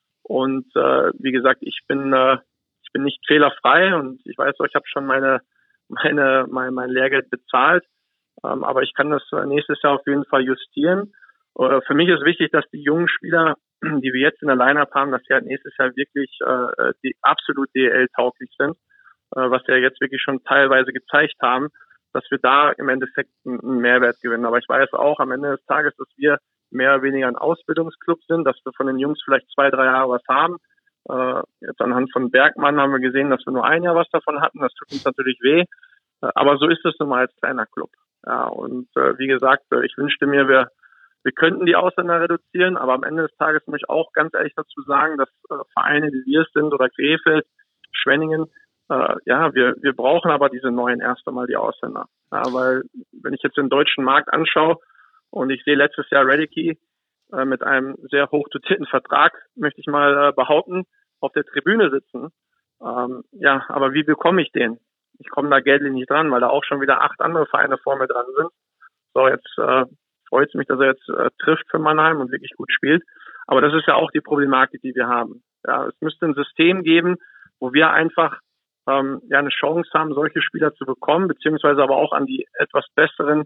Und äh, wie gesagt, ich bin äh, Ich bin nicht fehlerfrei und ich weiß auch, ich habe schon meine, meine, mein, mein Lehrgeld bezahlt, ähm, aber ich kann das nächstes Jahr auf jeden Fall justieren. Äh, für mich ist wichtig, dass die jungen Spieler, die wir jetzt in der Line-Up haben, dass sie halt nächstes Jahr wirklich äh, die absolut D E L-tauglich sind, äh, was wir jetzt wirklich schon teilweise gezeigt haben, dass wir da im Endeffekt einen Mehrwert gewinnen. Aber ich weiß auch am Ende des Tages, dass wir mehr oder weniger ein Ausbildungsclub sind, dass wir von den Jungs vielleicht zwei, drei Jahre was haben. Uh, jetzt anhand von Bergmann haben wir gesehen, dass wir nur ein Jahr was davon hatten. Das tut uns natürlich weh. Uh, aber so ist es nun mal als kleiner Club. Ja, und uh, wie gesagt, uh, ich wünschte mir, wir, wir könnten die Ausländer reduzieren, aber am Ende des Tages muss ich auch ganz ehrlich dazu sagen, dass uh, Vereine, wie wir es sind, oder Krefeld, Schwenningen, uh, ja, wir, wir brauchen aber diese neuen erst einmal die Ausländer. Ja, weil, wenn ich jetzt den deutschen Markt anschaue und ich sehe letztes Jahr Redicke mit einem sehr hoch dotierten Vertrag, möchte ich mal äh, behaupten, auf der Tribüne sitzen. Ähm, ja, aber wie bekomme ich den? Ich komme da geldlich nicht dran, weil da auch schon wieder acht andere Vereine vor mir dran sind. So, jetzt äh, freut es mich, dass er jetzt äh, trifft für Mannheim und wirklich gut spielt. Aber das ist ja auch die Problematik, die wir haben. Ja, es müsste ein System geben, wo wir einfach ähm, ja eine Chance haben, solche Spieler zu bekommen, beziehungsweise aber auch an die etwas besseren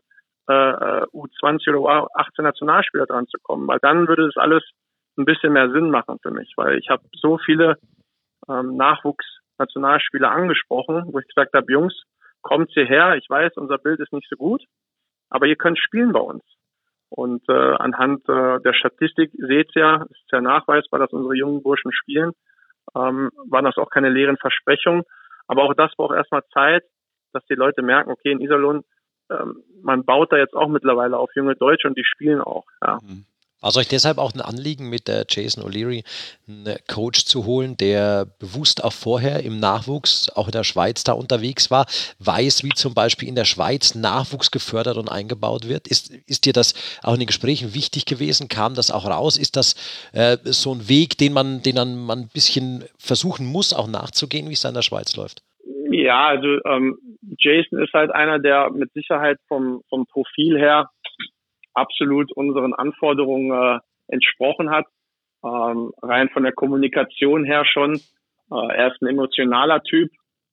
Uh, U zwanzig oder U achtzehn Nationalspieler dran zu kommen, weil dann würde das alles ein bisschen mehr Sinn machen für mich, weil ich habe so viele ähm, Nachwuchsnationalspieler angesprochen, wo ich gesagt habe, Jungs, kommt hierher, ich weiß, unser Bild ist nicht so gut, aber ihr könnt spielen bei uns. Und äh, anhand äh, der Statistik seht ihr ja, ist ja nachweisbar, dass unsere jungen Burschen spielen, ähm, waren das auch keine leeren Versprechungen, aber auch das braucht erstmal Zeit, dass die Leute merken, okay, in Iserlohn man baut da jetzt auch mittlerweile auf junge Deutsche und die spielen auch. Ja. War es euch deshalb auch ein Anliegen, mit der Jason O'Leary einen Coach zu holen, der bewusst auch vorher im Nachwuchs, auch in der Schweiz da unterwegs war, weiß, wie zum Beispiel in der Schweiz Nachwuchs gefördert und eingebaut wird? Ist, ist dir das auch in den Gesprächen wichtig gewesen? Kam das auch raus? Ist das äh, so ein Weg, den man, den man, man ein bisschen versuchen muss, auch nachzugehen, wie es da in der Schweiz läuft? Ja, also ähm, Jason ist halt einer, der mit Sicherheit vom, vom Profil her absolut unseren Anforderungen äh, entsprochen hat. Ähm, rein von der Kommunikation her schon. Äh, er ist ein emotionaler Typ.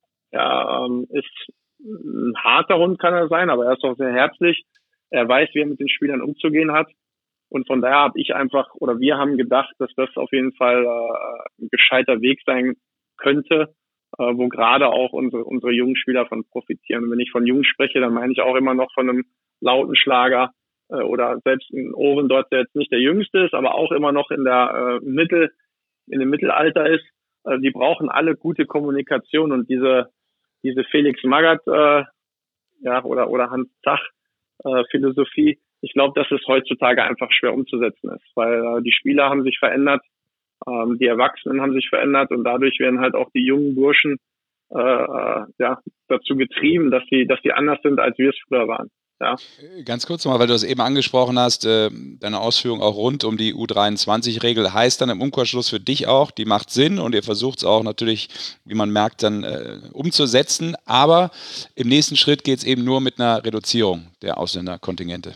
Er ähm, ist ein harter Hund, kann er sein, aber er ist auch sehr herzlich. Er weiß, wie er mit den Spielern umzugehen hat. Und von daher habe ich einfach, oder wir haben gedacht, dass das auf jeden Fall äh, ein gescheiter Weg sein könnte, äh, wo gerade auch unsere, unsere jungen Spieler von profitieren. Und wenn ich von jung spreche, dann meine ich auch immer noch von einem Lautenschlager äh, oder selbst ein Ohrendorf, der jetzt nicht der Jüngste ist, aber auch immer noch in der äh, Mittel, in dem Mittelalter ist. Äh, die brauchen alle gute Kommunikation und diese diese Felix Magath äh, ja oder oder Hans Zach äh, Philosophie. Ich glaube, dass es heutzutage einfach schwer umzusetzen ist, weil äh, die Spieler haben sich verändert. Ähm, die Erwachsenen haben sich verändert und dadurch werden halt auch die jungen Burschen äh, äh, ja dazu getrieben, dass sie dass sie anders sind, als wir es früher waren. Ja. Ganz kurz mal, weil du das eben angesprochen hast, äh, deine Ausführung auch rund um die U dreiundzwanzig-Regel heißt dann im Umkehrschluss für dich auch, die macht Sinn und ihr versucht es auch natürlich, wie man merkt, dann äh, umzusetzen, aber im nächsten Schritt geht es eben nur mit einer Reduzierung der Ausländerkontingente.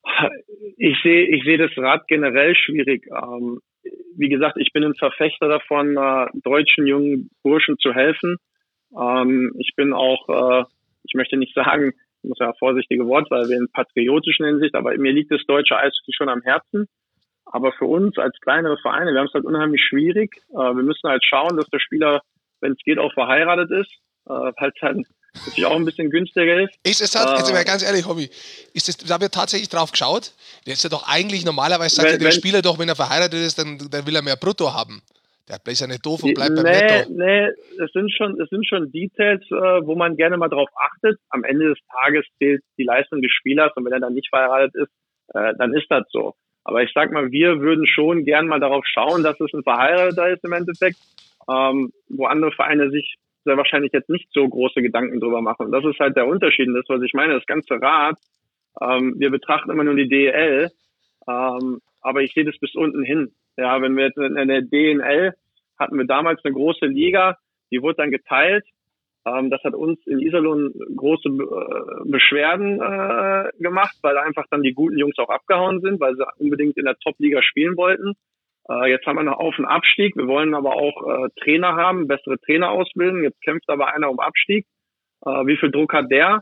Ich sehe ich sehe das Rad generell schwierig. Ähm, wie gesagt, ich bin ein Verfechter davon, äh, deutschen jungen Burschen zu helfen. Ähm, ich bin auch, äh, ich möchte nicht sagen, ich muss ja vorsichtige Wortwahl wählen, patriotischen Hinsicht, aber mir liegt das deutsche Eishockey schon am Herzen. Aber für uns als kleinere Vereine, wir haben es halt unheimlich schwierig. Äh, wir müssen halt schauen, dass der Spieler, wenn es geht, auch verheiratet ist, äh, halt dann natürlich auch ein bisschen günstiger ist. Ist es halt, jetzt mal ganz ehrlich, Hobby, ist das, da wird tatsächlich drauf geschaut? Der ist ja doch eigentlich, normalerweise sagt wenn, ja der wenn, Spieler doch, wenn er verheiratet ist, dann, dann will er mehr Brutto haben. Der ist ja nicht doof und bleibt nee, beim Netto. Nee, es sind schon, es sind schon Details, äh, wo man gerne mal drauf achtet. Am Ende des Tages zählt die Leistung des Spielers und wenn er dann nicht verheiratet ist, äh, dann ist das so. Aber ich sag mal, wir würden schon gern mal darauf schauen, dass es ein Verheirateter ist im Endeffekt, ähm, wo andere Vereine sich sehr wahrscheinlich jetzt nicht so große Gedanken drüber machen. Und das ist halt der Unterschied. Und das, was ich meine, das ganze Rad, ähm, wir betrachten immer nur die D E L, ähm, aber ich sehe das bis unten hin. Ja, wenn wir jetzt in der D N L hatten wir damals eine große Liga, die wurde dann geteilt. Ähm, das hat uns in Iserlohn große äh, Beschwerden äh, gemacht, weil einfach dann die guten Jungs auch abgehauen sind, weil sie unbedingt in der Top-Liga spielen wollten. Äh, jetzt haben wir noch Auf- und Abstieg. Wir wollen aber auch äh, Trainer haben, bessere Trainer ausbilden. Jetzt kämpft aber einer um Abstieg. Äh, wie viel Druck hat der?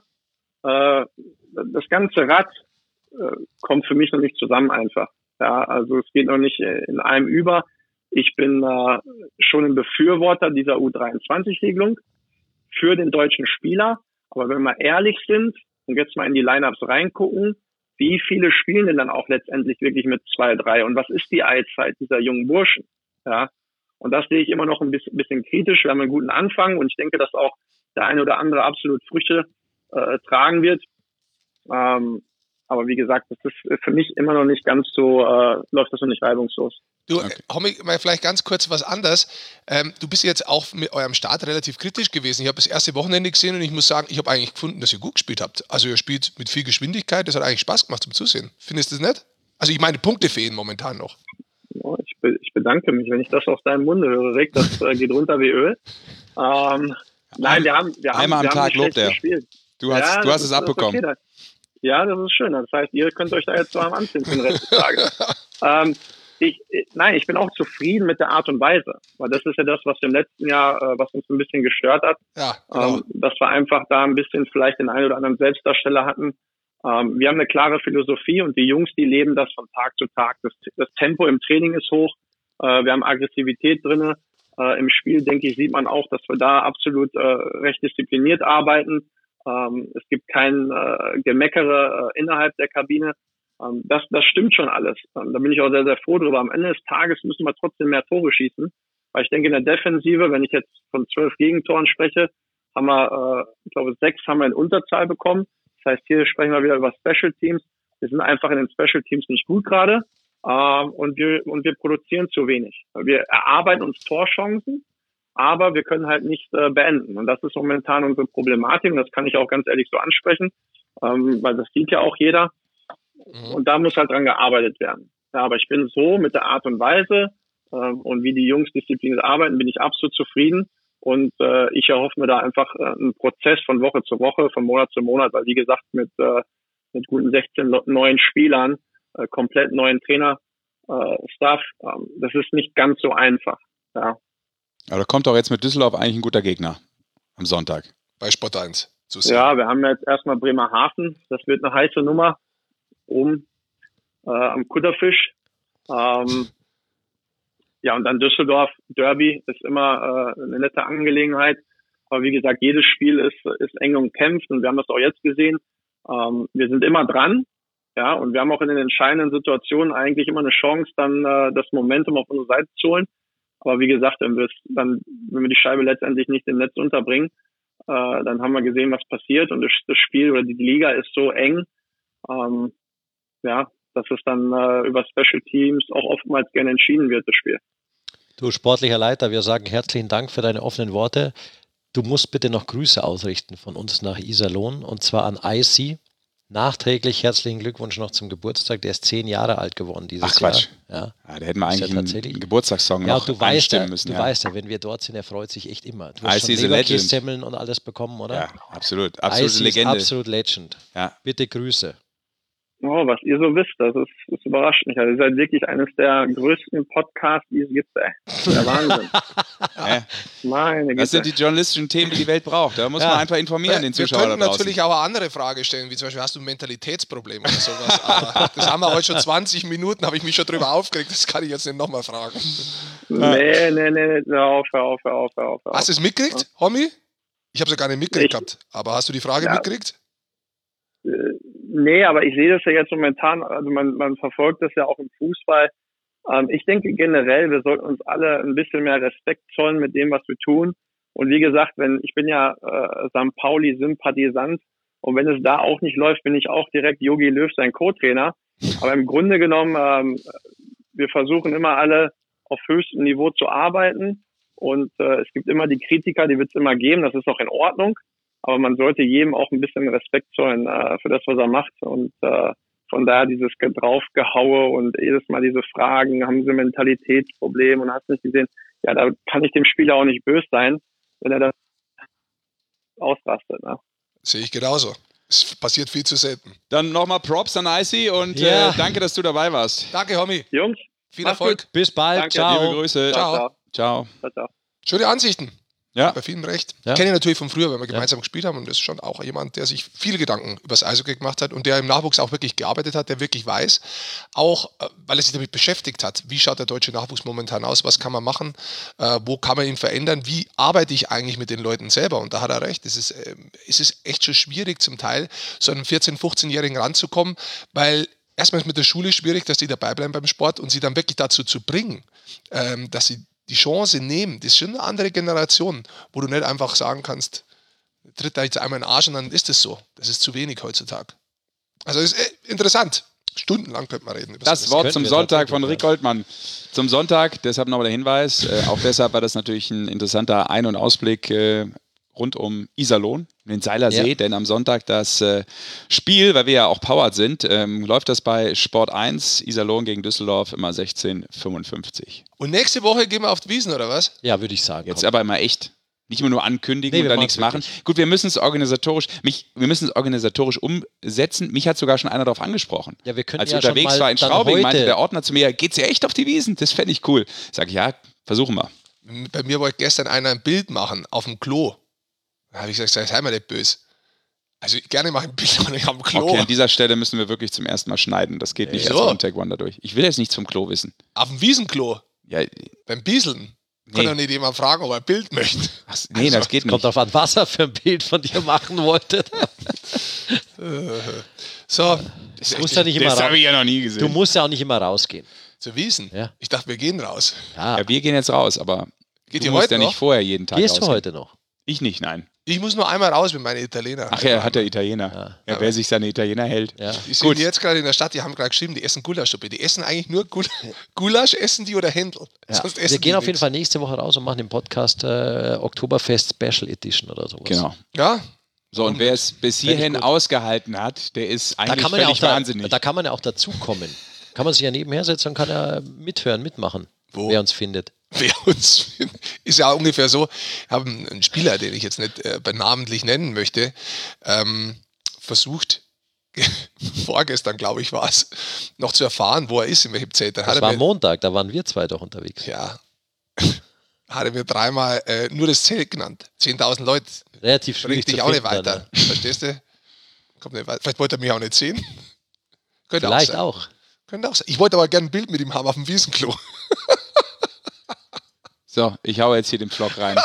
Äh, das ganze Rad äh, kommt für mich noch nicht zusammen einfach. Ja, also es geht noch nicht in einem über. Ich bin äh, schon ein Befürworter dieser U dreiundzwanzig-Regelung für den deutschen Spieler. Aber wenn wir ehrlich sind und jetzt mal in die Lineups reingucken, wie viele spielen denn dann auch letztendlich wirklich mit zwei, drei? Und was ist die Eiszeit dieser jungen Burschen? Ja, und das sehe ich immer noch ein bisschen, bisschen kritisch. Wir haben einen guten Anfang und ich denke, dass auch der eine oder andere absolut Früchte äh, tragen wird. Ähm, aber wie gesagt, das ist für mich immer noch nicht ganz so, äh, läuft das noch nicht reibungslos. Du, okay. Hommi, mal vielleicht ganz kurz was anderes. Ähm, du bist jetzt auch mit eurem Start relativ kritisch gewesen. Ich habe das erste Wochenende gesehen und ich muss sagen, ich habe eigentlich gefunden, dass ihr gut gespielt habt. Also ihr spielt mit viel Geschwindigkeit, das hat eigentlich Spaß gemacht zum Zusehen. Findest du das nicht? Also ich meine, Punkte fehlen momentan noch. Ja, ich, be- ich bedanke mich, wenn ich das aus deinem Munde höre, Rick, das äh, geht runter wie Öl. Ähm, nein, wir haben, wir haben, Einmal am wir haben Tag nicht lobt schlecht er. gespielt. Du hast, Ja, du das hast es ist- das ist abbekommen. okay. Ja, das ist schön. Das heißt, ihr könnt euch da jetzt warm anziehen für den Rest des Tages. ähm, ich, nein, ich bin auch zufrieden mit der Art und Weise, weil das ist ja das, was im letzten Jahr, äh, was uns ein bisschen gestört hat, Ja, genau. ähm, dass wir einfach da ein bisschen vielleicht den einen oder anderen Selbstdarsteller hatten. Ähm, wir haben eine klare Philosophie und die Jungs, die leben das von Tag zu Tag. Das, das Tempo im Training ist hoch, äh, wir haben Aggressivität drinne. Äh, im Spiel, denke ich, sieht man auch, dass wir da absolut äh, recht diszipliniert arbeiten. Ähm, es gibt kein äh, Gemeckere äh, innerhalb der Kabine. Ähm, das, das stimmt schon alles. Ähm, da bin ich auch sehr, sehr froh drüber. Am Ende des Tages müssen wir trotzdem mehr Tore schießen, weil ich denke, in der Defensive, wenn ich jetzt von zwölf Gegentoren spreche, haben wir, äh, ich glaube, sechs haben wir in Unterzahl bekommen. Das heißt, hier sprechen wir wieder über Special Teams. Wir sind einfach in den Special Teams nicht gut gerade ähm, und wir und wir produzieren zu wenig. Wir erarbeiten uns Torchancen, aber wir können halt nicht äh, beenden. Und das ist momentan unsere Problematik. Und das kann ich auch ganz ehrlich so ansprechen, ähm, weil das sieht ja auch jeder. Mhm. Und da muss halt dran gearbeitet werden. Ja, aber ich bin so mit der Art und Weise ähm, und wie die Jungs diszipliniert arbeiten, bin ich absolut zufrieden. Und äh, ich erhoffe mir da einfach äh, einen Prozess von Woche zu Woche, von Monat zu Monat, weil wie gesagt, mit, äh, mit guten sechzehn lo- neuen Spielern, äh, komplett neuen Trainer, äh, Staff, ähm, das ist nicht ganz so einfach. Ja. Aber da kommt doch jetzt mit Düsseldorf eigentlich ein guter Gegner am Sonntag. Bei Sport eins zu sehen. Ja, wir haben jetzt erstmal Bremerhaven. Das wird eine heiße Nummer oben äh, am Kutterfisch. Ähm, ja, und dann Düsseldorf. Derby ist immer äh, eine nette Angelegenheit. Aber wie gesagt, jedes Spiel ist, ist eng umkämpft und wir haben das auch jetzt gesehen. Ähm, wir sind immer dran. Ja, und wir haben auch in den entscheidenden Situationen eigentlich immer eine Chance, dann äh, das Momentum auf unsere Seite zu holen. Aber wie gesagt, wenn wir, dann, wenn wir die Scheibe letztendlich nicht im Netz unterbringen, äh, dann haben wir gesehen, was passiert. Und das, das Spiel oder die Liga ist so eng, ähm, ja, dass es dann äh, über Special Teams auch oftmals gerne entschieden wird, das Spiel. Du sportlicher Leiter, wir sagen herzlichen Dank für deine offenen Worte. Du musst bitte noch Grüße ausrichten von uns nach Iserlohn und zwar an Icy. nachträglich herzlichen Glückwunsch noch zum Geburtstag. Der ist zehn Jahre alt geworden dieses Ach Quatsch. Jahr. Ja. Ja, da hätten wir Ist eigentlich ja einen, tatsächlich- einen Geburtstagssong Ja, noch und du weißt ja, einstimmen müssen. du ja. weißt ja, wenn wir dort sind, er freut sich echt immer. Du Ice hast schon is a legend. Leberkässemmeln und alles bekommen, oder? Ja, absolut. Absolute Ice Legende. Ist absolut Legend. Ja. Bitte Grüße. Oh, was ihr so wisst, das ist, das überrascht mich. Also ihr seid wirklich eines der größten Podcasts, die es gibt, ey. Der Wahnsinn. Ja. Meine Das sind die Güte. journalistischen Themen, die die Welt braucht. Da muss Ja. man einfach informieren, Wir den Zuschauer da könnten draußen. natürlich auch eine andere Frage stellen, wie zum Beispiel, hast du ein Mentalitätsproblem oder sowas? Aber das haben wir heute schon zwanzig Minuten, habe ich mich schon drüber aufgeregt, das kann ich jetzt nicht nochmal fragen. Nee, nee, nee, nee, hör auf, hör auf, hör auf, hör auf. Hör auf. Hast du es mitgekriegt, Homie? Ich habe es ja gar nicht mitgekriegt Ich- gehabt, aber hast du die Frage Ja. mitgekriegt? Äh, Nee, aber ich sehe das ja jetzt momentan, also man, man verfolgt das ja auch im Fußball. Ähm, ich denke generell, wir sollten uns alle ein bisschen mehr Respekt zollen mit dem, was wir tun. Und wie gesagt, wenn ich bin ja äh, Sankt Pauli-Sympathisant und wenn es da auch nicht läuft, bin ich auch direkt Jogi Löw sein Co-Trainer. Aber im Grunde genommen, ähm, wir versuchen immer alle auf höchstem Niveau zu arbeiten und äh, es gibt immer die Kritiker, die wird es immer geben, das ist auch in Ordnung. Aber man sollte jedem auch ein bisschen Respekt zollen äh, für das, was er macht. Und äh, von daher dieses Ge- Draufgehaue und jedes Mal diese Fragen, haben sie ein Mentalitätsproblem und hast nicht gesehen, ja, da kann ich dem Spieler auch nicht böse sein, wenn er das ausrastet. Ne? Sehe ich genauso. Es passiert viel zu selten. Dann nochmal Props an Icy und Ja. äh, danke, dass du dabei warst. Danke, Homie. Jungs, Viel Macht's Erfolg. Bis bald. Danke, Ciao. Liebe Grüße. Ciao. ciao, Ciao. ciao, ciao. Schöne Ansichten. Ja. Bei vielen recht. Ja. Kenne ich natürlich von früher, weil wir gemeinsam gespielt haben und das ist schon auch jemand, der sich viele Gedanken über das Eishockey gemacht hat und der im Nachwuchs auch wirklich gearbeitet hat, der wirklich weiß, auch äh, weil er sich damit beschäftigt hat, wie schaut der deutsche Nachwuchs momentan aus, was kann man machen, äh, wo kann man ihn verändern, wie arbeite ich eigentlich mit den Leuten selber und da hat er recht, es ist, äh, es ist echt schon schwierig zum Teil, so einen vierzehn-, fünfzehnjährigen ranzukommen, weil erstmal ist mit der Schule schwierig, dass die dabei bleiben beim Sport und sie dann wirklich dazu zu bringen, ähm, dass sie die Chance nehmen. Das ist schon eine andere Generation, wo du nicht einfach sagen kannst, tritt da jetzt einmal in den Arsch und dann ist es so. Das ist zu wenig heutzutage. Also es ist äh, interessant. Stundenlang könnte man reden. Über Das sowas. Wort könnten zum wir Sonntag tatsächlich, von ja. Rick Goldmann. Zum Sonntag, deshalb nochmal der Hinweis, äh, auch deshalb war das natürlich ein interessanter Ein- und Ausblick äh, rund um Iserlohn, den Seilersee, Ja. denn am Sonntag das äh, Spiel, weil wir ja auch powered sind, ähm, läuft das bei Sport eins, Iserlohn gegen Düsseldorf, immer sechzehn fünfundfünfzig. Und nächste Woche gehen wir auf die Wiesn, oder was? Ja, würde ich sagen. Jetzt komm. aber immer echt. Nicht immer nur ankündigen Nee, und wir dann machen's nichts machen. wirklich. Gut, wir müssen es organisatorisch, mich, wir müssen es organisatorisch umsetzen. Mich hat sogar schon einer darauf angesprochen. Ja, wir können Als ja ich unterwegs schon mal war in dann Straubing, meinte heute- der Ordner zu mir, geht's ja echt auf die Wiesn? Das fände ich cool. Sag ich, ja, versuchen wir. Bei mir wollte gestern einer ein Bild machen auf dem Klo. Da habe ich gesagt, sei mal nicht böse. Also gerne mache ich ein Bild aber nicht auf dem Klo. Okay, an dieser Stelle müssen wir wirklich zum ersten Mal schneiden. Das geht nicht Wieso? als One-Take Wonder durch. Ich will jetzt nichts vom Klo wissen. Auf dem Wiesenklo, Ja, beim Bieseln. Kann Nee. doch nicht jemand fragen, ob er ein Bild möchte. ach, nee, das geht Kommt nicht. drauf an, was er für ein Bild von dir machen wollte. So, Du musst ja nicht immer Das habe raus. ich ja noch nie gesehen. Du musst ja auch nicht immer rausgehen. zu Wiesen. Ja. Ich dachte, wir gehen raus. Ja. ja, wir gehen jetzt raus, aber Geht du ihr musst heute ja noch? nicht vorher jeden Tag Gehst du rausgehen. heute noch? Ich nicht, nein. Ich muss nur einmal raus mit meinen Italienern. Ach ja, hat der Italiener. Ja, wer sich seine Italiener hält. Ja. Die sind Gut. jetzt gerade in der Stadt, die haben gerade geschrieben, die essen Gulaschsuppe. Die essen eigentlich nur Gul Gulasch, essen die oder Händel. Ja. Sonst essen Wir gehen die auf jeden nix. Fall nächste Woche raus und machen den Podcast äh, Oktoberfest Special Edition oder sowas. Genau. Ja, So, und wer es bis Fänd ich hierhin gut. ausgehalten hat, der ist Da eigentlich kann, man ja auch völlig da, wahnsinnig. da kann man ja auch dazukommen. Kann man sich ja nebenher setzen und kann ja mithören, mitmachen, Wo? wer uns findet. wer uns ist ja ungefähr so. Ich habe einen Spieler, den ich jetzt nicht äh, namentlich nennen möchte, ähm, versucht, vorgestern, glaube ich, war es, noch zu erfahren, wo er ist, in welchem Zelt. Dann hat Das er war mir, Montag, da waren wir zwei doch unterwegs. ja, hat er mir dreimal äh, nur das Zelt genannt. zehntausend Leute. Relativ schwierig Bringt dich zu auch nicht finden, weiter. dann, Verstehst du? Kommt nicht weiter. Vielleicht wollte er mich auch nicht sehen. ja. Könnte Vielleicht sein. auch. Könnte auch sein. Ich wollte aber gerne ein Bild mit ihm haben auf dem Wiesenklo. So, ich hau jetzt hier den Vlog rein.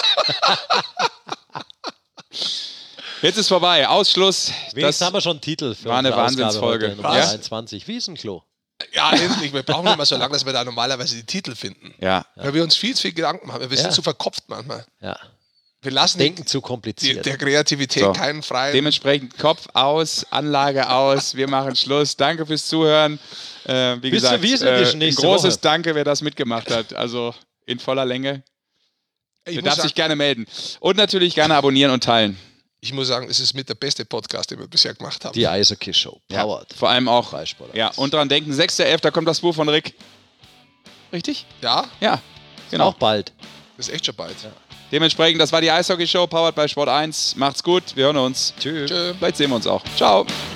Jetzt ist vorbei. Ausschluss. Wenigstens Das haben wir schon einen Titel für war eine unsere Ausgabe Wahnsinnsfolge. heute, Nummer Was? dreiundzwanzig. Wiesenklo. Ja, endlich. Wir brauchen immer so lange, dass wir da normalerweise die Titel finden. ja. Weil wir uns viel zu viel Gedanken machen. Wir sind Ja. zu verkopft manchmal. Ja. Wir lassen Denken zu die, kompliziert. der Kreativität So. keinen freien. Dementsprechend Kopf aus, Anlage aus. Wir machen Schluss. Danke fürs Zuhören. Äh, wie Bis gesagt, zur Wiesn äh, Edition ein nächste großes Woche. Danke, wer das mitgemacht hat. Also in voller Länge. Ich Der muss darf sagen, sich gerne melden. Und natürlich gerne abonnieren und teilen. Ich muss sagen, es ist mit der beste Podcast, den wir bisher gemacht haben. Die Eishockey-Show. Powered. Ja, vor allem auch. bei Sport eins. Ja, und dran denken, sechster elfter kommt das Buch von Rick. Richtig? Ja, Ja, genau. Auch bald. das ist echt schon bald. Dementsprechend, das war die Eishockey-Show, powered by Sport eins. Macht's gut, wir hören uns. Tschüss. Tschö. Vielleicht sehen wir uns auch. Ciao.